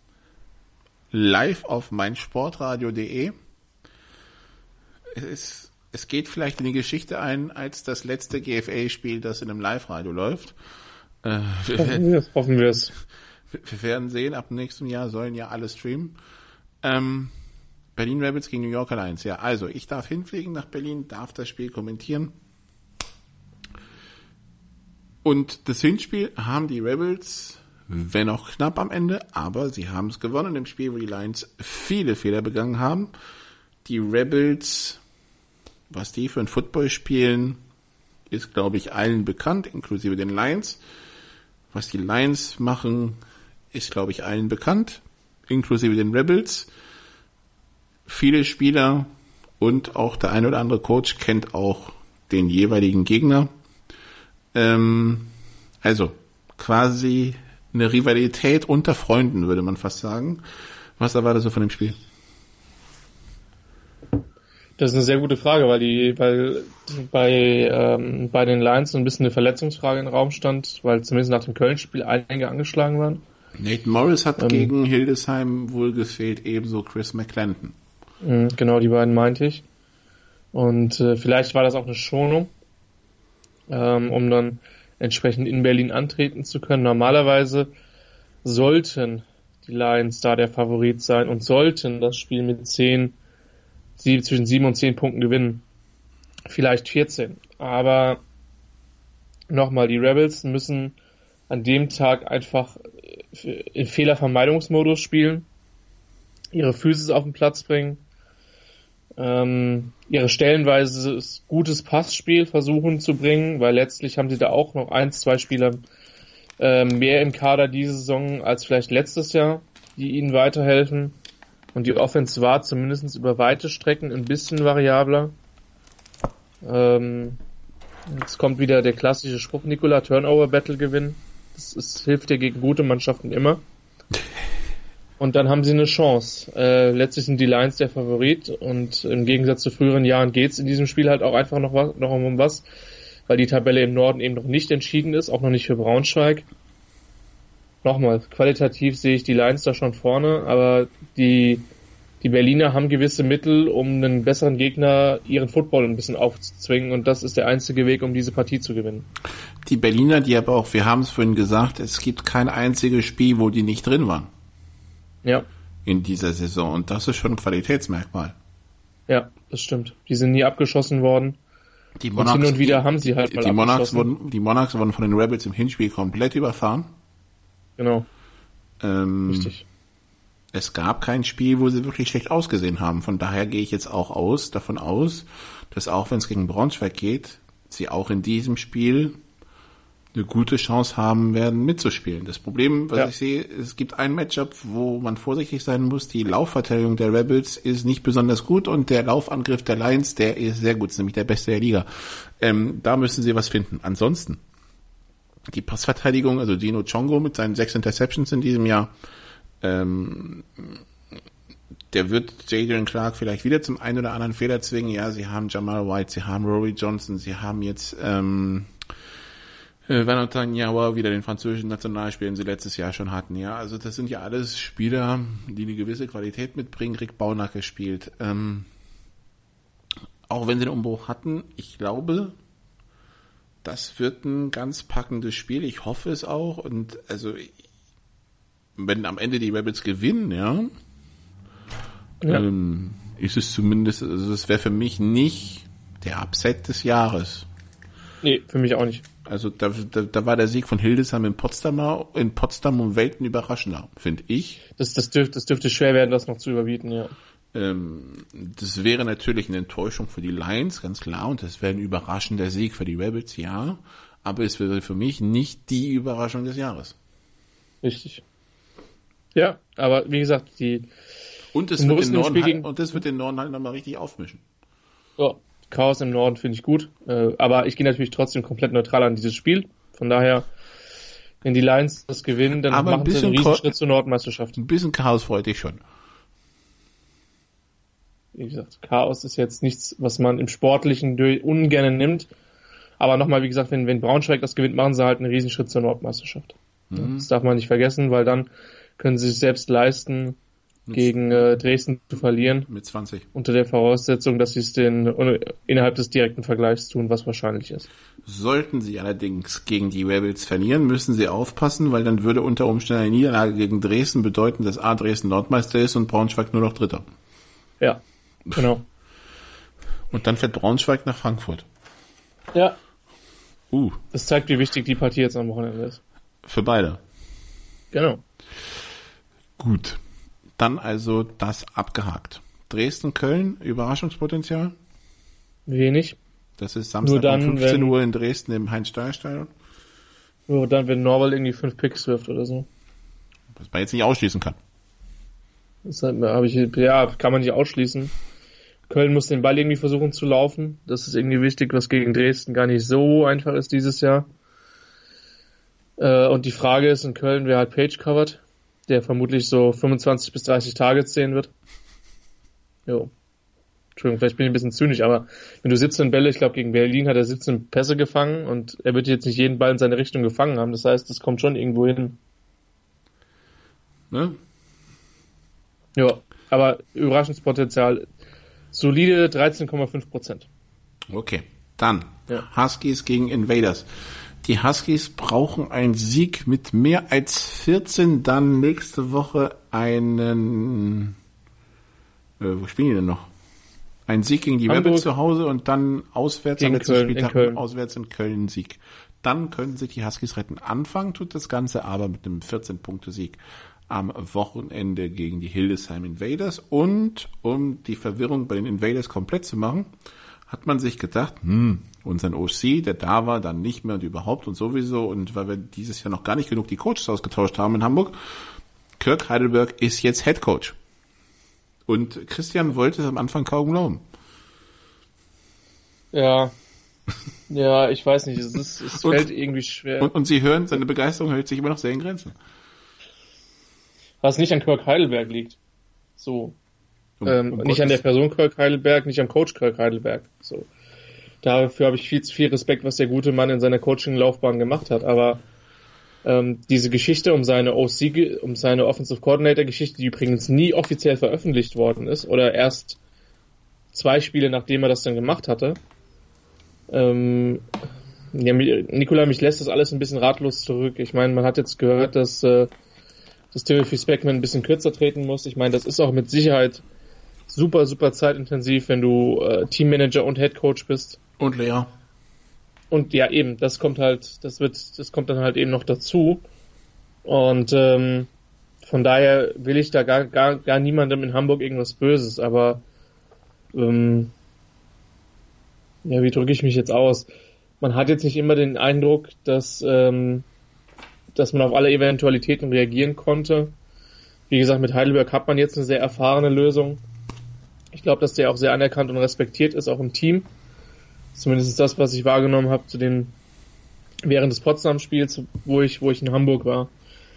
Live auf meinsportradio.de. Es geht vielleicht in die Geschichte ein, als das letzte GFL-Spiel, das in einem Live-Radio läuft. Hoffen wir es. Wir werden sehen, ab nächstem Jahr sollen ja alle streamen. Berlin Rebels gegen New York Lions. Ja, also ich darf hinfliegen nach Berlin, darf das Spiel kommentieren. Und das Hinspiel haben die Rebels, wenn auch knapp am Ende, aber sie haben es gewonnen im Spiel, wo die Lions viele Fehler begangen haben. Die Rebels, was die für ein Football spielen, ist, glaube ich, allen bekannt, inklusive den Lions. Was die Lions machen, ist, glaube ich, allen bekannt, inklusive den Rebels. Viele Spieler und auch der ein oder andere Coach kennt auch den jeweiligen Gegner. Also quasi eine Rivalität unter Freunden, würde man fast sagen. Was erwartest du von dem Spiel? Das ist eine sehr gute Frage, weil bei den Lions so ein bisschen eine Verletzungsfrage im Raum stand, weil zumindest nach dem Köln-Spiel einige angeschlagen waren. Nate Morris hat gegen Hildesheim wohl gefehlt, ebenso Chris McClendon. Genau, die beiden meinte ich. Und vielleicht war das auch eine Schonung, um dann entsprechend in Berlin antreten zu können. Normalerweise sollten die Lions da der Favorit sein und sollten das Spiel mit zwischen 7 und 10 Punkten gewinnen. Vielleicht 14. Aber nochmal, die Rebels müssen an dem Tag einfach in Fehlervermeidungsmodus spielen, ihre Physis auf den Platz bringen, ihre stellenweise gutes Passspiel versuchen zu bringen, weil letztlich haben sie da auch noch 1-2 Spieler mehr im Kader diese Saison als vielleicht letztes Jahr, die ihnen weiterhelfen. Und die Offense war zumindest über weite Strecken ein bisschen variabler. Jetzt kommt wieder der klassische Spruch, Nikola, Turnover-Battle gewinnen. Das hilft dir gegen gute Mannschaften immer. Und dann haben sie eine Chance. Letztlich sind die Lions der Favorit und im Gegensatz zu früheren Jahren geht's in diesem Spiel halt auch einfach noch um was, weil die Tabelle im Norden eben noch nicht entschieden ist, auch noch nicht für Braunschweig. Nochmal, qualitativ sehe ich die Lions da schon vorne, aber die Berliner haben gewisse Mittel, um einen besseren Gegner ihren Football ein bisschen aufzuzwingen und das ist der einzige Weg, um diese Partie zu gewinnen. Die Berliner, die aber auch, wir haben es vorhin gesagt, es gibt kein einziges Spiel, wo die nicht drin waren. Ja. In dieser Saison und das ist schon ein Qualitätsmerkmal. Ja, das stimmt. Die sind nie abgeschossen worden. Die Monarchs, und hin und wieder haben sie halt mal abgeschossen. Die Monarchs wurden von den Rebels im Hinspiel komplett überfahren. Genau. Richtig. Es gab kein Spiel, wo sie wirklich schlecht ausgesehen haben. Von daher gehe ich jetzt auch davon aus, dass auch wenn es gegen Braunschweig geht, sie auch in diesem Spiel eine gute Chance haben werden, mitzuspielen. Das Problem, was ich sehe, es gibt ein Matchup, wo man vorsichtig sein muss. Die Laufverteidigung der Rebels ist nicht besonders gut und der Laufangriff der Lions, der ist sehr gut, ist nämlich der beste der Liga. Da müssen sie was finden. Ansonsten, die Passverteidigung, also Dino Chongo mit seinen 6 Interceptions in diesem Jahr, der wird Jadon Clark vielleicht wieder zum einen oder anderen Fehler zwingen. Ja, sie haben Jamal White, sie haben Rory Johnson, sie haben jetzt Valentin Yawa, wieder den französischen Nationalspieler, den sie letztes Jahr schon hatten. Ja, also das sind ja alles Spieler, die eine gewisse Qualität mitbringen. Rick Baunacke spielt. Auch wenn sie den Umbruch hatten, ich glaube, das wird ein ganz packendes Spiel. Ich hoffe es auch. Und also, wenn am Ende die Rebels gewinnen, ist es zumindest, also es wäre für mich nicht der Upset des Jahres. Nee, für mich auch nicht. Also da war der Sieg von Hildesheim in Potsdam um Welten überraschender, finde ich. Das dürfte schwer werden, das noch zu überbieten, ja. Das wäre natürlich eine Enttäuschung für die Lions, ganz klar, und das wäre ein überraschender Sieg für die Rebels, ja. Aber es wäre für mich nicht die Überraschung des Jahres. Richtig. Ja, aber wie gesagt, das wird den Norden halt nochmal richtig aufmischen. Ja. Chaos im Norden finde ich gut, aber ich gehe natürlich trotzdem komplett neutral an dieses Spiel. Von daher, wenn die Lions das gewinnen, dann machen sie einen Riesenschritt zur Nordmeisterschaft. Ein bisschen Chaos freut dich schon. Wie gesagt, Chaos ist jetzt nichts, was man im Sportlichen ungern nimmt. Aber nochmal, wie gesagt, wenn Braunschweig das gewinnt, machen sie halt einen Riesenschritt zur Nordmeisterschaft. Das darf man nicht vergessen, weil dann können sie sich selbst leisten, gegen Dresden zu verlieren. Mit 20. Unter der Voraussetzung, dass sie es innerhalb des direkten Vergleichs tun, was wahrscheinlich ist. Sollten sie allerdings gegen die Rebels verlieren, müssen sie aufpassen, weil dann würde unter Umständen eine Niederlage gegen Dresden bedeuten, dass Dresden Nordmeister ist und Braunschweig nur noch Dritter. Ja, genau. Und dann fährt Braunschweig nach Frankfurt. Ja. Das zeigt, wie wichtig die Partie jetzt am Wochenende ist. Für beide. Genau. Gut. Dann also das abgehakt. Dresden-Köln, Überraschungspotenzial? Wenig. Das ist Samstag um 15 Uhr in Dresden im Heinz-Steiger-Stadion. Nur dann, wenn Norwald irgendwie 5 Picks wirft oder so. Was man jetzt nicht ausschließen kann. Das kann man nicht ausschließen. Köln muss den Ball irgendwie versuchen zu laufen. Das ist irgendwie wichtig, was gegen Dresden gar nicht so einfach ist dieses Jahr. Und die Frage ist in Köln, wer halt Page covert, der vermutlich so 25 bis 30 Targets sehen wird. Jo. Entschuldigung, vielleicht bin ich ein bisschen zynisch, aber wenn du 17 Bälle, ich glaube gegen Berlin hat er 17 Pässe gefangen und er wird jetzt nicht jeden Ball in seine Richtung gefangen haben. Das heißt, das kommt schon irgendwo hin. Ne? Ja, aber Überraschungspotenzial solide 13,5%. Okay, dann Huskies gegen Invaders. Die Huskies brauchen einen Sieg mit mehr als 14, dann nächste Woche einen wo spielen die denn noch? Ein Sieg gegen die Rebels zu Hause und dann auswärts am letzten Spieltag auswärts in Köln Sieg. Dann können sich die Huskies retten. Anfangen tut das Ganze aber mit einem 14-Punkte-Sieg am Wochenende gegen die Hildesheim Invaders. Und um die Verwirrung bei den Invaders komplett zu machen, hat man sich gedacht, unseren OC, der da war, dann nicht mehr und überhaupt und sowieso. Und weil wir dieses Jahr noch gar nicht genug die Coaches ausgetauscht haben in Hamburg, Kirk Heidelberg ist jetzt Head Coach. Und Christian wollte es am Anfang kaum glauben. Ja, ich weiß nicht, es fällt irgendwie schwer. Und Sie hören, seine Begeisterung hält sich immer noch sehr in Grenzen. Was nicht an Kirk Heidelberg liegt. So. Nicht an der Person Kirk Heidelberg, nicht am Coach Kirk Heidelberg. So. Dafür habe ich viel Respekt, was der gute Mann in seiner Coaching-Laufbahn gemacht hat. Aber diese Geschichte um seine OC, um seine Offensive Coordinator-Geschichte, die übrigens nie offiziell veröffentlicht worden ist, oder erst 2 Spiele, nachdem er das dann gemacht hatte. Nikola, mich lässt das alles ein bisschen ratlos zurück. Ich meine, man hat jetzt gehört, dass Timothy Speckman ein bisschen kürzer treten muss. Ich meine, das ist auch mit Sicherheit super, super zeitintensiv, wenn du Teammanager und Headcoach bist. Und Lehrer. Und ja, eben, das kommt dann halt eben noch dazu. Und von daher will ich da gar niemandem in Hamburg irgendwas Böses, aber wie drücke ich mich jetzt aus? Man hat jetzt nicht immer den Eindruck, dass man auf alle Eventualitäten reagieren konnte. Wie gesagt, mit Heidelberg hat man jetzt eine sehr erfahrene Lösung. Ich glaube, dass der auch sehr anerkannt und respektiert ist, auch im Team. Zumindest das, was ich wahrgenommen habe während des Potsdam-Spiels, wo ich in Hamburg war.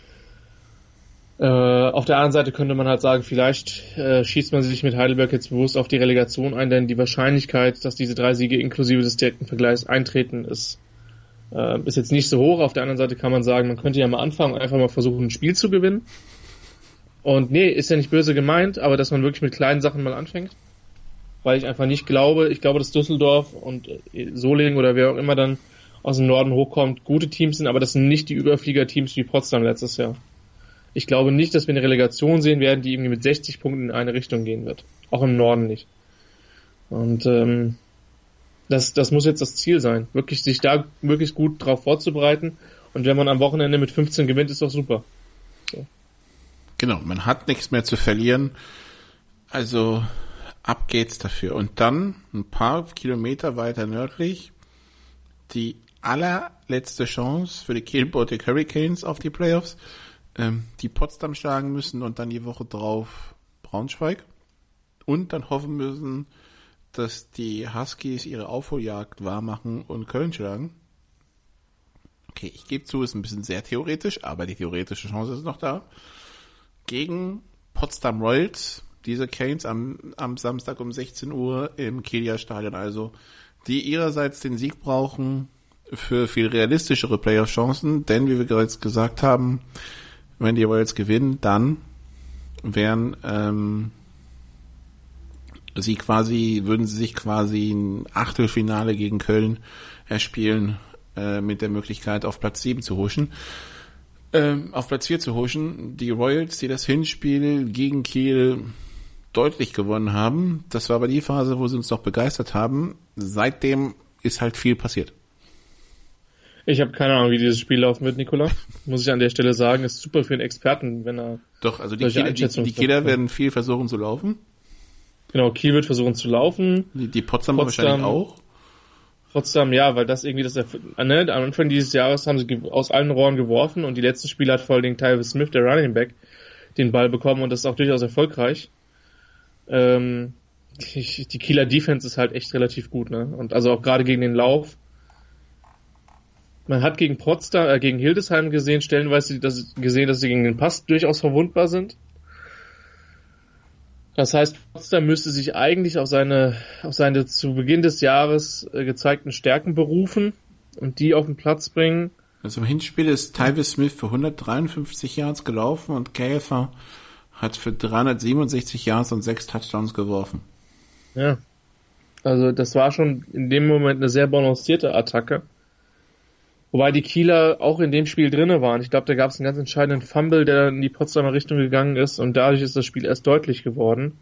Auf der anderen Seite könnte man halt sagen, vielleicht schießt man sich mit Heidelberg jetzt bewusst auf die Relegation ein, denn die Wahrscheinlichkeit, dass diese 3 Siege inklusive des direkten Vergleichs eintreten, ist jetzt nicht so hoch. Auf der anderen Seite kann man sagen, man könnte ja mal anfangen, einfach mal versuchen, ein Spiel zu gewinnen. Und ist ja nicht böse gemeint, aber dass man wirklich mit kleinen Sachen mal anfängt. Weil ich einfach nicht glaube, dass Düsseldorf und Solingen oder wer auch immer dann aus dem Norden hochkommt, gute Teams sind, aber das sind nicht die Überflieger-Teams wie Potsdam letztes Jahr. Ich glaube nicht, dass wir eine Relegation sehen werden, die irgendwie mit 60 Punkten in eine Richtung gehen wird. Auch im Norden nicht. Und das muss jetzt das Ziel sein, wirklich sich da wirklich gut drauf vorzubereiten. Und wenn man am Wochenende mit 15 gewinnt, ist doch super. So. Genau, man hat nichts mehr zu verlieren. Also ab geht's dafür. Und dann ein paar Kilometer weiter nördlich die allerletzte Chance für die Kiel Baltic Hurricanes auf die Playoffs, die Potsdam schlagen müssen und dann die Woche drauf Braunschweig und dann hoffen müssen, dass die Huskies ihre Aufholjagd wahrmachen und Köln schlagen. Okay, ich gebe zu, ist ein bisschen sehr theoretisch, aber die theoretische Chance ist noch da. Gegen Potsdam Royals, diese Canes am Samstag um 16 Uhr im Kieler Stadion, also die ihrerseits den Sieg brauchen für viel realistischere Playoff-Chancen, denn wie wir bereits gesagt haben, wenn die Royals gewinnen, dann würden sie sich quasi ein Achtelfinale gegen Köln erspielen, mit der Möglichkeit auf Platz 7 zu huschen. Auf Platz 4 zu huschen. Die Royals, die das Hinspiel gegen Kiel deutlich gewonnen haben. Das war aber die Phase, wo sie uns noch begeistert haben. Seitdem ist halt viel passiert. Ich habe keine Ahnung, wie dieses Spiel laufen wird, Nikola. Muss ich an der Stelle sagen, ist super für einen Experten, wenn er... Doch, also die Kieler werden viel versuchen zu laufen. Genau, Kiel wird versuchen zu laufen. Die Potsdamer wahrscheinlich auch. Potsdam, ja, weil das irgendwie am Anfang dieses Jahres haben sie aus allen Rohren geworfen und die letzten Spiele hat vor allen Dingen Tyvis Smith, der Running Back, den Ball bekommen und das ist auch durchaus erfolgreich. Die Kieler Defense ist halt echt relativ gut, ne? Und also auch gerade gegen den Lauf. Man hat gegen gegen Hildesheim gesehen, stellenweise dass sie gegen den Pass durchaus verwundbar sind. Das heißt, Potsdam müsste sich eigentlich auf seine zu Beginn des Jahres gezeigten Stärken berufen und die auf den Platz bringen. Also im Hinspiel ist Tyvis Smith für 153 Yards gelaufen und Käfer hat für 367 Yards und 6 Touchdowns geworfen. Ja, also das war schon in dem Moment eine sehr balancierte Attacke. Wobei die Kieler auch in dem Spiel drinne waren. Ich glaube, da gab es einen ganz entscheidenden Fumble, der in die Potsdamer Richtung gegangen ist und dadurch ist das Spiel erst deutlich geworden.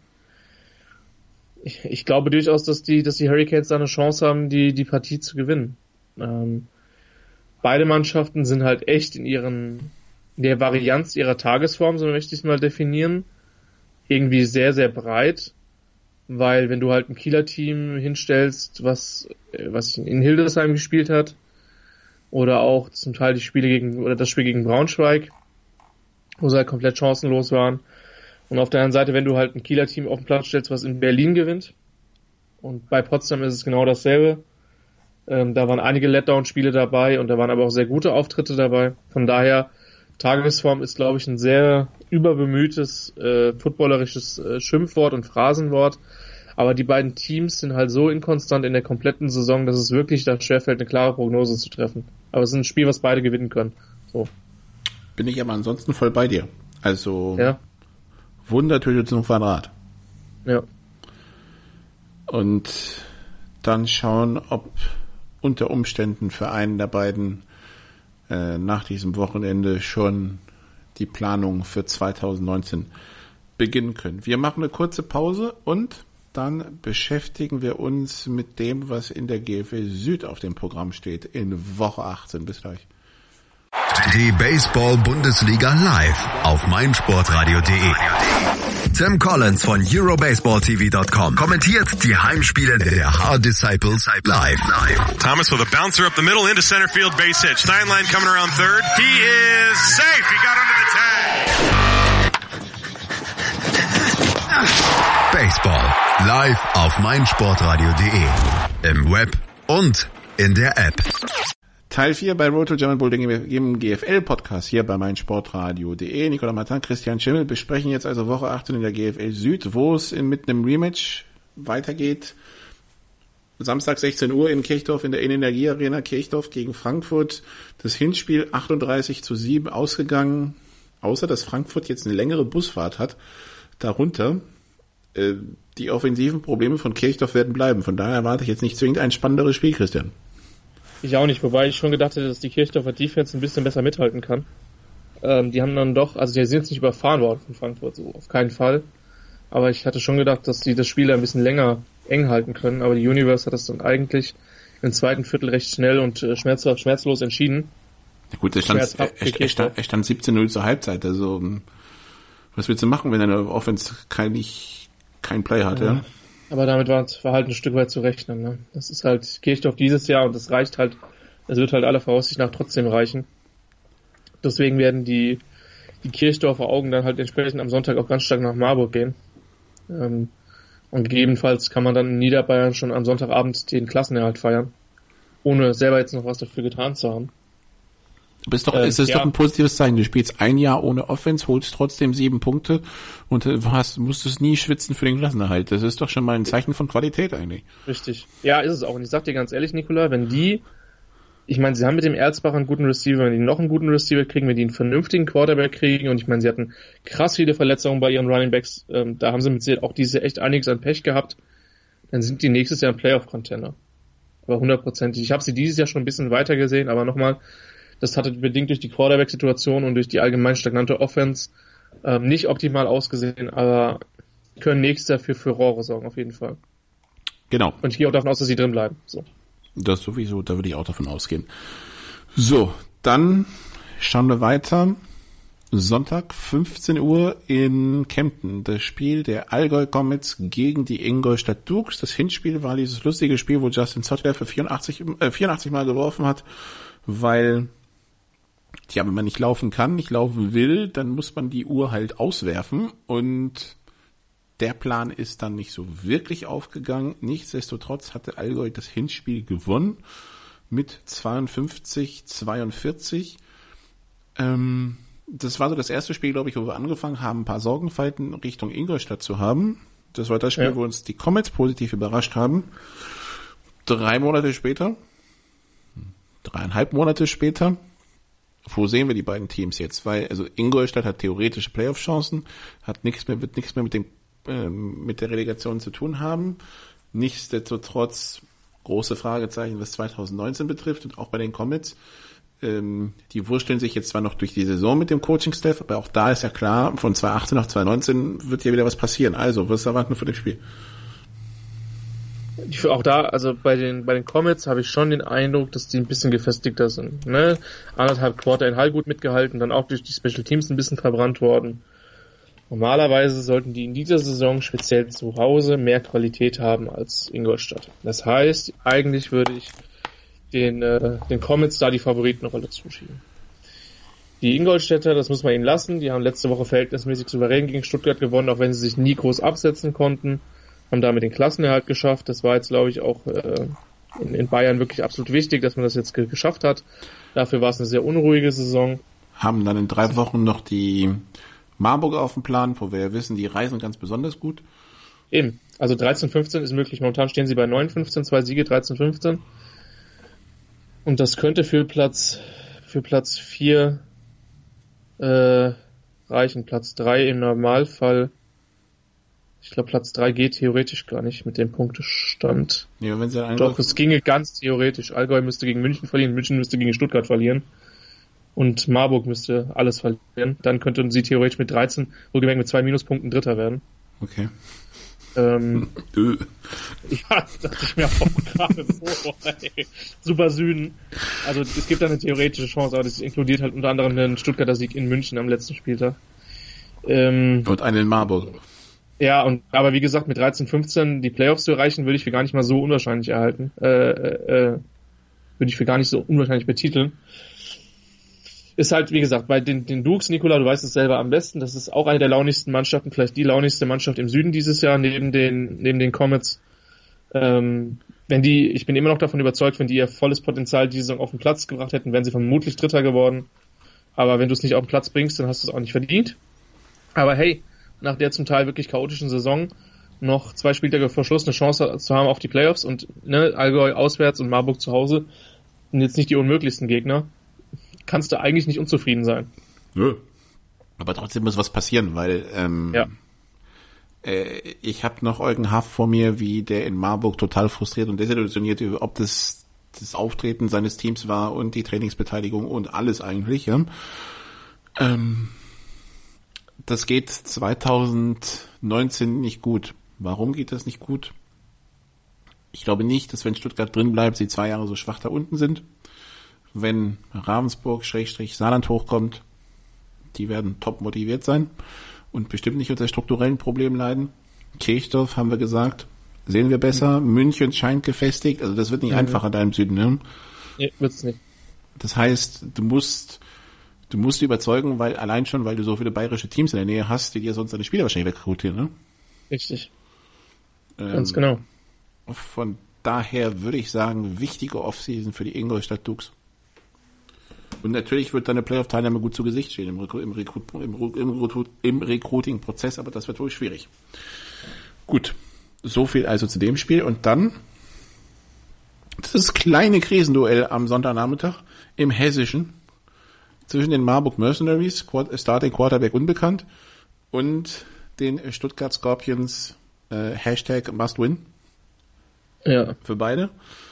Ich glaube durchaus, dass die Hurricanes da eine Chance haben, die Partie zu gewinnen. Beide Mannschaften sind halt echt in der Varianz ihrer Tagesform, so möchte ich es mal definieren, irgendwie sehr, sehr breit. Weil wenn du halt ein Kieler Team hinstellst, was in Hildesheim gespielt hat, oder auch zum Teil das Spiel gegen Braunschweig, wo sie halt komplett chancenlos waren. Und auf der anderen Seite, wenn du halt ein Kieler Team auf den Platz stellst, was in Berlin gewinnt. Und bei Potsdam ist es genau dasselbe. Da waren einige Letdown-Spiele dabei und da waren aber auch sehr gute Auftritte dabei. Von daher, Tagesform ist, glaube ich, ein sehr überbemühtes, footballerisches Schimpfwort und Phrasenwort. Aber die beiden Teams sind halt so inkonstant in der kompletten Saison, dass es wirklich da schwerfällt, eine klare Prognose zu treffen. Aber es ist ein Spiel, was beide gewinnen können. So. Bin ich aber ansonsten voll bei dir. Also, ja. Wundertüte zum Quadrat. Ja. Und dann schauen, ob unter Umständen für einen der beiden nach diesem Wochenende schon die Planung für 2019 beginnen können. Wir machen eine kurze Pause und dann beschäftigen wir uns mit dem, was in der GFL Süd auf dem Programm steht in Woche 18. Bis gleich. Die Baseball-Bundesliga live auf meinsportradio.de. Tim Collins von EuroBaseballTV.com kommentiert die Heimspiele der Hard Disciples live. Thomas with a bouncer up the middle into center field, base hit. Steinlein coming around third. He is safe. He got under the tag. Baseball live auf meinsportradio.de. Im Web und in der App. Teil 4 bei Road to German Bowl, dem GFL-Podcast hier bei meinsportradio.de. Nicola Martin, Christian Schimmel besprechen jetzt also Woche 18 in der GFL Süd, wo es mit einem Rematch weitergeht. Samstag 16 Uhr in Kirchdorf in der Energiearena Kirchdorf gegen Frankfurt. Das Hinspiel 38-7 ausgegangen, außer dass Frankfurt jetzt eine längere Busfahrt hat. Darunter die offensiven Probleme von Kirchdorf werden bleiben. Von daher erwarte ich jetzt nicht zwingend ein spannenderes Spiel, Christian. Ich auch nicht, wobei ich schon gedacht hätte, dass die Kirchdorfer Defense ein bisschen besser mithalten kann. Die haben dann doch, also die sind jetzt nicht überfahren worden von Frankfurt, so auf keinen Fall. Aber ich hatte schon gedacht, dass die das Spiel ein bisschen länger eng halten können. Aber die Universe hat das dann eigentlich im zweiten Viertel recht schnell und schmerzlos entschieden. Ja gut, er stand 17-0 zur Halbzeit. Also was willst du machen, wenn deine Offense kein Play hat, ja? Aber damit war halt ein Stück weit zu rechnen, ne? Das ist halt Kirchdorf dieses Jahr und das reicht halt, es wird halt aller Voraussicht nach trotzdem reichen. Deswegen werden die Kirchdorfer Augen dann halt entsprechend am Sonntag auch ganz stark nach Marburg gehen. Und gegebenenfalls kann man dann in Niederbayern schon am Sonntagabend den Klassenerhalt feiern, ohne selber jetzt noch was dafür getan zu haben. Es ist doch ein positives Zeichen. Du spielst ein Jahr ohne Offense, holst trotzdem 7 Punkte und musstest nie schwitzen für den Klassenerhalt. Das ist doch schon mal ein Zeichen von Qualität eigentlich. Richtig. Ja, ist es auch. Und ich sag dir ganz ehrlich, Nikola, ich meine, sie haben mit dem Erzbach einen guten Receiver, wenn die noch einen guten Receiver kriegen, wenn die einen vernünftigen Quarterback kriegen und ich meine, sie hatten krass viele Verletzungen bei ihren Running Backs, da haben sie mit Sicherheit auch diese echt einiges an Pech gehabt, dann sind die nächstes Jahr ein Playoff-Contender. Aber 100%. Ich habe sie dieses Jahr schon ein bisschen weiter gesehen, aber nochmal, das hatte bedingt durch die Quarterback-Situation und durch die allgemein stagnante Offense nicht optimal ausgesehen, aber können nächstes Jahr für Furore sorgen, auf jeden Fall. Genau. Und ich gehe auch davon aus, dass sie drin bleiben. So. Das sowieso, da würde ich auch davon ausgehen. So, dann schauen wir weiter. Sonntag, 15 Uhr in Kempten. Das Spiel der Allgäu Comets gegen die Ingolstadt Dukes. Das Hinspiel war dieses lustige Spiel, wo Justin Zottler für 84 Mal geworfen hat, weil wenn man nicht laufen kann, nicht laufen will, dann muss man die Uhr halt auswerfen und der Plan ist dann nicht so wirklich aufgegangen. Nichtsdestotrotz hatte Allgäu das Hinspiel gewonnen mit 52-42. Das war so das erste Spiel, glaube ich, wo wir angefangen haben, ein paar Sorgenfalten Richtung Ingolstadt zu haben. Das war das Spiel, wo uns die Comets positiv überrascht haben. 3,5 Monate später, wo sehen wir die beiden Teams jetzt? Weil, also Ingolstadt hat theoretische Playoff-Chancen, wird nichts mehr mit der Relegation zu tun haben. Nichtsdestotrotz große Fragezeichen, was 2019 betrifft und auch bei den Comets. Die wursteln sich jetzt zwar noch durch die Saison mit dem Coaching-Staff, aber auch da ist ja klar, von 2018 nach 2019 wird ja wieder was passieren. Also, was erwarten wir von dem Spiel? Auch da, also bei den Comets habe ich schon den Eindruck, dass die ein bisschen gefestigter sind. Ne? 1,5 Quarter in Hall gut mitgehalten, dann auch durch die Special Teams ein bisschen verbrannt worden. Normalerweise sollten die in dieser Saison speziell zu Hause mehr Qualität haben als Ingolstadt. Das heißt, eigentlich würde ich den Comets da die Favoritenrolle zuschieben. Die Ingolstädter, das muss man ihnen lassen, die haben letzte Woche verhältnismäßig souverän gegen Stuttgart gewonnen, auch wenn sie sich nie groß absetzen konnten, haben damit den Klassenerhalt geschafft. Das war jetzt, glaube ich, auch in Bayern wirklich absolut wichtig, dass man das jetzt geschafft hat. Dafür war es eine sehr unruhige Saison. Haben dann in 3 Wochen noch die Marburg auf dem Plan, wo wir ja wissen, die reisen ganz besonders gut. Eben, also 13-15 ist möglich. Momentan stehen sie bei 9-15, 2 Siege, 13-15. Und das könnte für Platz 4 reichen. Platz 3 im Normalfall. Ich glaube, Platz 3 geht theoretisch gar nicht mit dem Punktestand. Ja, wenn sie Doch, es ginge ganz theoretisch. Allgäu müsste gegen München verlieren, München müsste gegen Stuttgart verlieren. Und Marburg müsste alles verlieren. Dann könnten sie theoretisch mit 13, wohlgemerkt mit 2 Minuspunkten Dritter werden. Okay. Ja, dachte ich mir auch gerade so. Ey. Super Süden. Also es gibt da eine theoretische Chance, aber das inkludiert halt unter anderem den Stuttgarter Sieg in München am letzten Spieltag. Und einen in Marburg. Ja, aber wie gesagt, mit 13-15 die Playoffs zu erreichen, würde ich für gar nicht mal so unwahrscheinlich würde ich für gar nicht so unwahrscheinlich betiteln. Ist halt, wie gesagt, bei den Dukes, Nikola, du weißt es selber am besten, das ist auch eine der launigsten Mannschaften, vielleicht die launigste Mannschaft im Süden dieses Jahr, neben den Comets. Ich bin immer noch davon überzeugt, wenn die ihr volles Potenzial diese Saison auf den Platz gebracht hätten, wären sie vermutlich Dritter geworden. Aber wenn du es nicht auf den Platz bringst, dann hast du es auch nicht verdient. Aber hey, nach der zum Teil wirklich chaotischen Saison noch 2 Spieltage vor Schluss eine Chance zu haben auf die Playoffs und Allgäu auswärts und Marburg zu Hause sind jetzt nicht die unmöglichsten Gegner. Kannst du eigentlich nicht unzufrieden sein. Nö. Aber trotzdem muss was passieren, weil ich habe noch Eugen Haff vor mir, wie der in Marburg total frustriert und desillusioniert, ob das Auftreten seines Teams war und die Trainingsbeteiligung und alles eigentlich. Ja. Das geht 2019 nicht gut. Warum geht das nicht gut? Ich glaube nicht, dass wenn Stuttgart drin bleibt, sie 2 Jahre so schwach da unten sind. Wenn Ravensburg/Saarland hochkommt, die werden top motiviert sein und bestimmt nicht unter strukturellen Problemen leiden. Kirchdorf, haben wir gesagt, sehen wir besser. München scheint gefestigt, also das wird nicht einfacher da im Süden. Ne? Nee, wird's nicht. Das heißt, du musst überzeugen, weil du so viele bayerische Teams in der Nähe hast, die dir sonst deine Spieler wahrscheinlich wegrekrutieren. Ne? Richtig. Ganz genau. Von daher würde ich sagen, wichtige Offseason für die Ingolstadt Dukes. Und natürlich wird deine Playoff-Teilnahme gut zu Gesicht stehen im Recruiting-Prozess, aber das wird wohl schwierig. Gut, so viel also zu dem Spiel. Und dann das kleine Krisenduell am Sonntagnachmittag im Hessischen zwischen den Marburg Mercenaries, Starting Quarterback unbekannt, und den Stuttgart Scorpions, Hashtag Must Win. Ja. Für beide.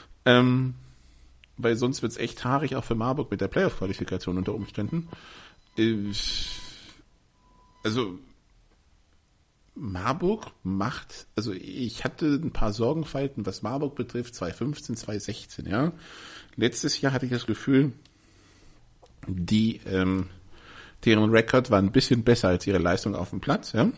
Weil sonst wird's echt haarig auch für Marburg mit der Playoff-Qualifikation unter Umständen. Also Marburg macht, also ich hatte ein paar Sorgenfalten, was Marburg betrifft, 2015, 2016, ja. Letztes Jahr hatte ich das Gefühl, deren Rekord war ein bisschen besser als ihre Leistung auf dem Platz, ja.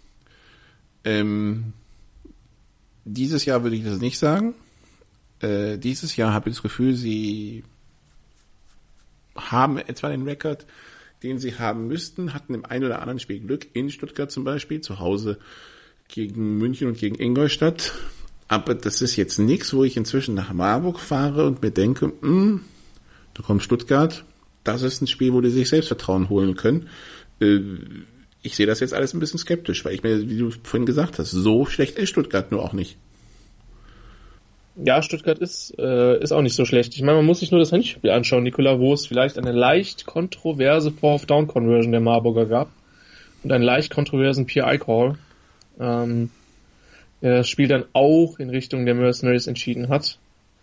Dieses Jahr würde ich das nicht sagen. Dieses Jahr habe ich das Gefühl, sie haben etwa den Rekord, den sie haben müssten, hatten im einen oder anderen Spiel Glück, in Stuttgart zum Beispiel, zu Hause gegen München und gegen Ingolstadt. Aber das ist jetzt nichts, wo ich inzwischen nach Marburg fahre und mir denke, da kommt Stuttgart, das ist ein Spiel, wo die sich Selbstvertrauen holen können. Ich sehe das jetzt alles ein bisschen skeptisch, weil ich mir, wie du vorhin gesagt hast, so schlecht ist Stuttgart nur auch nicht. Ja, Stuttgart ist auch nicht so schlecht. Ich meine, man muss sich nur das Hinspiel anschauen, Nikola, wo es vielleicht eine leicht kontroverse Fourth-Down-Conversion der Marburger gab und einen leicht kontroversen PI-Call, der das Spiel dann auch in Richtung der Mercenaries entschieden hat.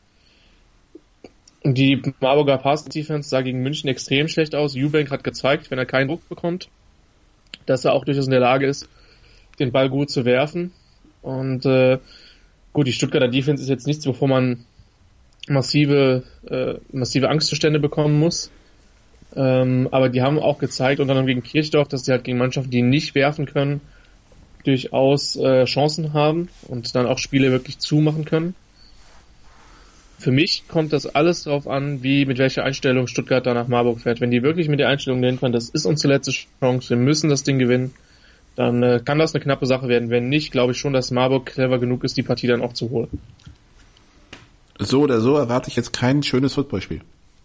Die Marburger Pass-Defense sah gegen München extrem schlecht aus. Eubank hat gezeigt, wenn er keinen Druck bekommt, dass er auch durchaus in der Lage ist, den Ball gut zu werfen. Und gut, die Stuttgarter Defense ist jetzt nichts, wovor man massive Angstzustände bekommen muss. Aber die haben auch gezeigt, unter anderem gegen Kirchdorf, dass sie halt gegen Mannschaften, die nicht werfen können, durchaus Chancen haben und dann auch Spiele wirklich zumachen können. Für mich kommt das alles darauf an, mit welcher Einstellung Stuttgart da nach Marburg fährt. Wenn die wirklich mit der Einstellung dahin fahren, das ist unsere letzte Chance, wir müssen das Ding gewinnen, dann kann das eine knappe Sache werden. Wenn nicht, glaube ich schon, dass Marburg clever genug ist, die Partie dann auch zu holen. So oder so erwarte ich jetzt kein schönes Footballspiel.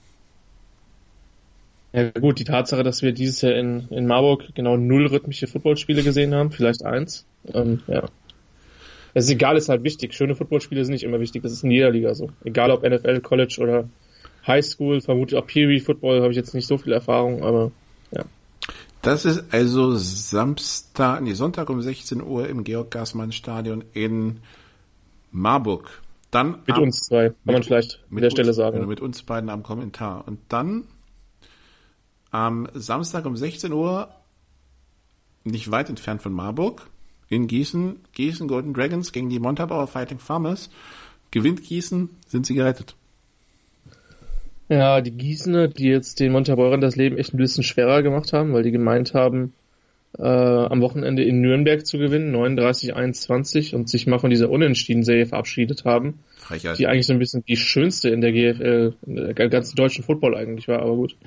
Ja gut, die Tatsache, dass wir dieses Jahr in Marburg genau 0 rhythmische Footballspiele gesehen haben, vielleicht 1, ja. Es ist egal, ist halt wichtig. Schöne Footballspiele sind nicht immer wichtig, das ist in jeder Liga so. Egal ob NFL, College oder High School, vermutlich auch Peewee Football, habe ich jetzt nicht so viel Erfahrung, aber ja. Das ist also Sonntag um 16 Uhr im Georg-Gaßmann-Stadion in Marburg. Dann mit uns zwei, kann man vielleicht an der Stelle sagen. Mit uns beiden am Kommentar. Und dann am Samstag um 16 Uhr, nicht weit entfernt von Marburg, in Gießen Golden Dragons gegen die Montabaur Fighting Farmers. Gewinnt Gießen, sind sie gerettet. Ja, die Gießener, die jetzt den Montabaurern das Leben echt ein bisschen schwerer gemacht haben, weil die gemeint haben, am Wochenende in Nürnberg zu gewinnen, 39-21, und sich mal von dieser Unentschieden-Serie verabschiedet haben. Frechheit. Die eigentlich so ein bisschen die schönste in der GFL, in der ganzen deutschen Football eigentlich war, aber gut.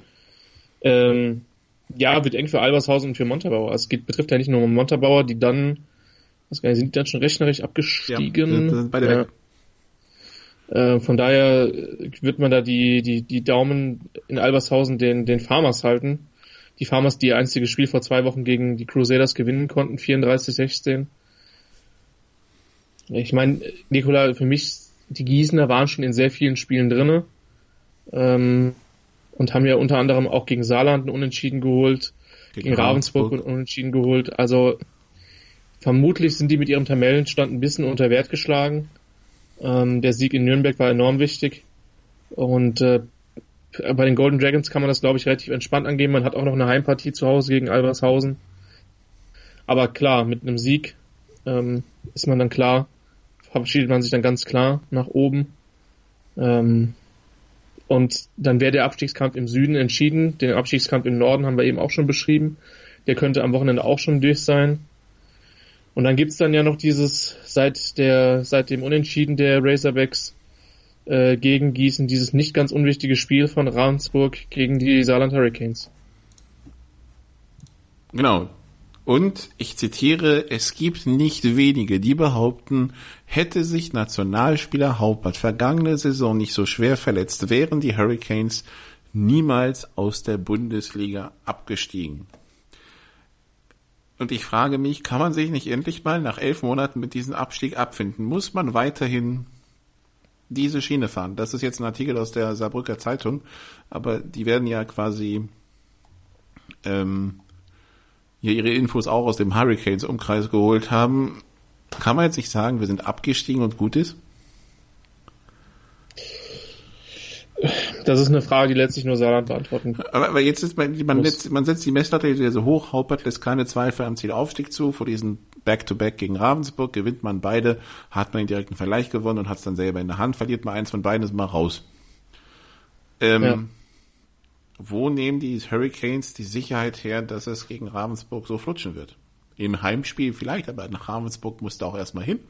Ja, wird eng für Albershausen und für Montabaur. Also es betrifft ja nicht nur Montabaur, die dann, sind die dann schon rechnerisch abgestiegen? Ja, sind beide weg. Von daher wird man da die Daumen in Albershausen den Farmers halten. Die Farmers, die ihr einziges Spiel vor 2 Wochen gegen die Crusaders gewinnen konnten, 34-16. Ich meine, Nikola, für mich, die Gießener waren schon in sehr vielen Spielen drinne. Und haben ja unter anderem auch gegen Saarland einen Unentschieden geholt, gegen Ravensburg einen Unentschieden geholt. Also vermutlich sind die mit ihrem Tabellenstand ein bisschen unter Wert geschlagen. Der Sieg in Nürnberg war enorm wichtig. Und bei den Golden Dragons kann man das, glaube ich, relativ entspannt angehen. Man hat auch noch eine Heimpartie zu Hause gegen Albershausen. Aber klar, mit einem Sieg ist man dann klar, verabschiedet man sich dann ganz klar nach oben. Und dann wäre der Abstiegskampf im Süden entschieden. Den Abstiegskampf im Norden haben wir eben auch schon beschrieben. Der könnte am Wochenende auch schon durch sein. Und dann gibt's dann ja noch dieses, seit dem Unentschieden der Razorbacks gegen Gießen, dieses nicht ganz unwichtige Spiel von Ravensburg gegen die Saarland Hurricanes. Genau. Und ich zitiere, es gibt nicht wenige, die behaupten, hätte sich Nationalspieler Haupert vergangene Saison nicht so schwer verletzt, wären die Hurricanes niemals aus der Bundesliga abgestiegen. Und ich frage mich, kann man sich nicht endlich mal nach 11 Monaten mit diesem Abstieg abfinden? Muss man weiterhin diese Schiene fahren? Das ist jetzt ein Artikel aus der Saarbrücker Zeitung, aber die werden ja quasi hier ihre Infos auch aus dem Hurricanes-Umkreis geholt haben. Kann man jetzt nicht sagen, wir sind abgestiegen und gut ist? Das ist eine Frage, die letztlich nur Saarland beantworten. Aber jetzt ist man setzt die Messlatte wieder so hoch, Haupert lässt keine Zweifel am Zielaufstieg zu. Vor diesen Back-to-Back gegen Ravensburg gewinnt man beide, hat man den direkten Vergleich gewonnen und hat es dann selber in der Hand, verliert man eins von beiden, ist mal raus. Wo nehmen die Hurricanes die Sicherheit her, dass es gegen Ravensburg so flutschen wird? Im Heimspiel vielleicht, aber nach Ravensburg musst du auch erstmal hin.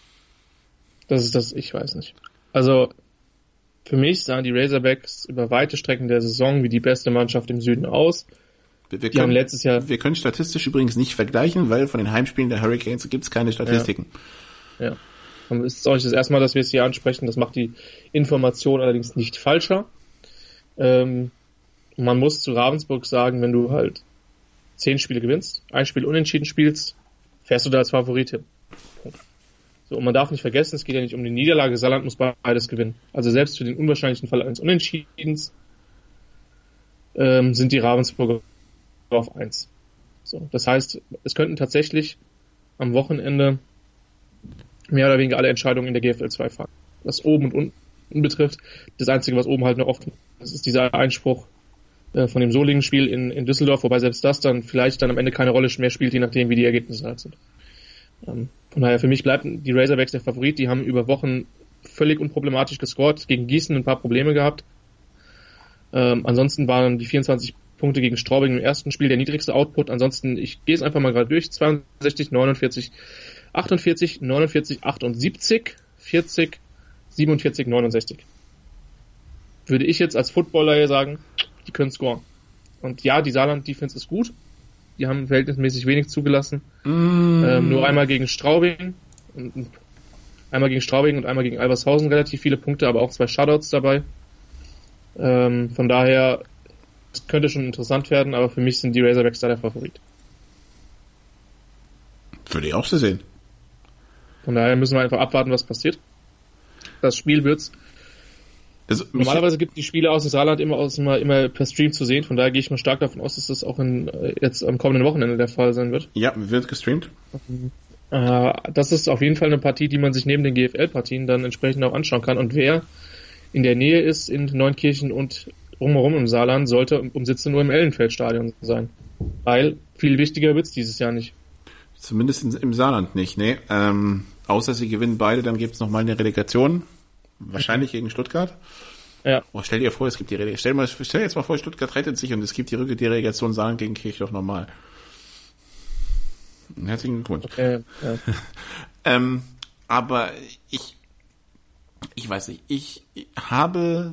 Ich weiß nicht. Also, für mich sahen die Razorbacks über weite Strecken der Saison wie die beste Mannschaft im Süden aus. Wir können statistisch übrigens nicht vergleichen, weil von den Heimspielen der Hurricanes gibt es keine Statistiken. Ja. Und es ist auch nicht das erste Mal, dass wir es hier ansprechen. Das macht die Information allerdings nicht falscher. Man muss zu Ravensburg sagen, wenn du halt 10 Spiele gewinnst, ein Spiel unentschieden spielst, fährst du da als Favorit hin. So, und man darf nicht vergessen, es geht ja nicht um die Niederlage, Saarland muss beides gewinnen. Also selbst für den unwahrscheinlichen Fall eines Unentschiedens sind die Ravensburger auf 1. So, das heißt, es könnten tatsächlich am Wochenende mehr oder weniger alle Entscheidungen in der GFL 2 fallen. Was oben und unten betrifft, das Einzige, was oben halt noch oft ist, ist dieser Einspruch von dem Solingen-Spiel in Düsseldorf, wobei selbst das dann vielleicht dann am Ende keine Rolle mehr spielt, je nachdem, wie die Ergebnisse halt sind. Von daher, für mich bleiben die Razorbacks der Favorit. Die haben über Wochen völlig unproblematisch gescored, gegen Gießen ein paar Probleme gehabt. Ansonsten waren die 24 Punkte gegen Straubing im ersten Spiel der niedrigste Output. Ansonsten, ich gehe es einfach mal gerade durch. 62, 49, 48, 49, 78, 40, 47, 69. Würde ich jetzt als Footballer sagen, die können scoren. Und ja, die Saarland-Defense ist gut. Die haben verhältnismäßig wenig zugelassen. Nur einmal gegen Straubing und einmal gegen Albershausen relativ viele Punkte, aber auch 2 Shutouts dabei. Von daher, es könnte schon interessant werden, aber für mich sind die Razorbacks da der Favorit. Würde ich auch so sehen. Von daher müssen wir einfach abwarten, was passiert. Das Spiel wird's. Normalerweise gibt es die Spiele aus dem Saarland immer per Stream zu sehen, von daher gehe ich mal stark davon aus, dass das auch jetzt am kommenden Wochenende der Fall sein wird. Ja, wird gestreamt. Das ist auf jeden Fall eine Partie, die man sich neben den GFL-Partien dann entsprechend auch anschauen kann. Und wer in der Nähe ist, in Neunkirchen und drumherum im Saarland, sollte um 17 Uhr im Ellenfeldstadion sein. Weil viel wichtiger wird's dieses Jahr nicht. Zumindest im Saarland nicht, ne? Außer sie gewinnen beide, dann gibt's noch mal eine Relegation. Wahrscheinlich gegen Stuttgart. Ja. Oh, stell dir vor, es gibt die Relegation. Stell jetzt mal vor, Stuttgart rettet sich und es gibt die Relegation Saarland gegen Kirchdorf nochmal. Herzlichen Glückwunsch. Okay, ja. Aber ich weiß nicht, ich habe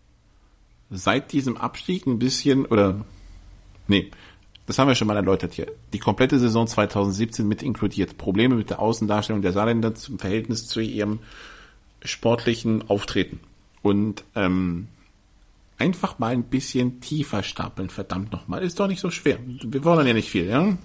seit diesem Abstieg ein bisschen, das haben wir schon mal erläutert hier, die komplette Saison 2017 mit inkludiert. Probleme mit der Außendarstellung der Saarländer zum Verhältnis zu ihrem sportlichen Auftreten. Und einfach mal ein bisschen tiefer stapeln, verdammt nochmal. Ist doch nicht so schwer. Wir wollen ja nicht viel, ja?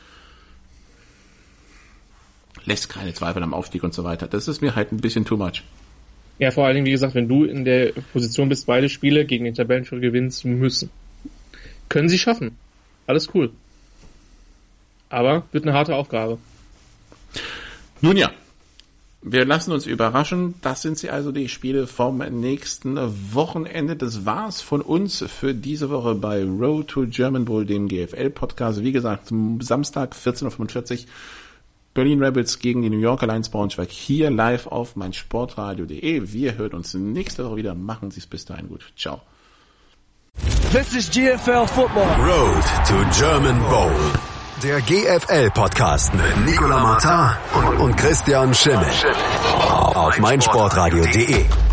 Lässt keine Zweifel am Aufstieg und so weiter. Das ist mir halt ein bisschen too much. Ja, vor allen Dingen, wie gesagt, wenn du in der Position bist, beide Spiele gegen den Tabellenführer gewinnen zu müssen. Können sie schaffen. Alles cool. Aber wird eine harte Aufgabe. Nun ja. Wir lassen uns überraschen. Das sind sie also, die Spiele vom nächsten Wochenende. Das war's von uns für diese Woche bei Road to German Bowl, dem GFL-Podcast. Wie gesagt, Samstag 14.45 Uhr Berlin Rebels gegen die New Yorker Lions Braunschweig hier live auf meinsportradio.de. Wir hören uns nächste Woche wieder. Machen Sie es bis dahin gut. Ciao. This is GFL Football. Road to German Bowl. Der GFL-Podcast mit Nicolas Martin und Christian Schimmel auf meinsportradio.de.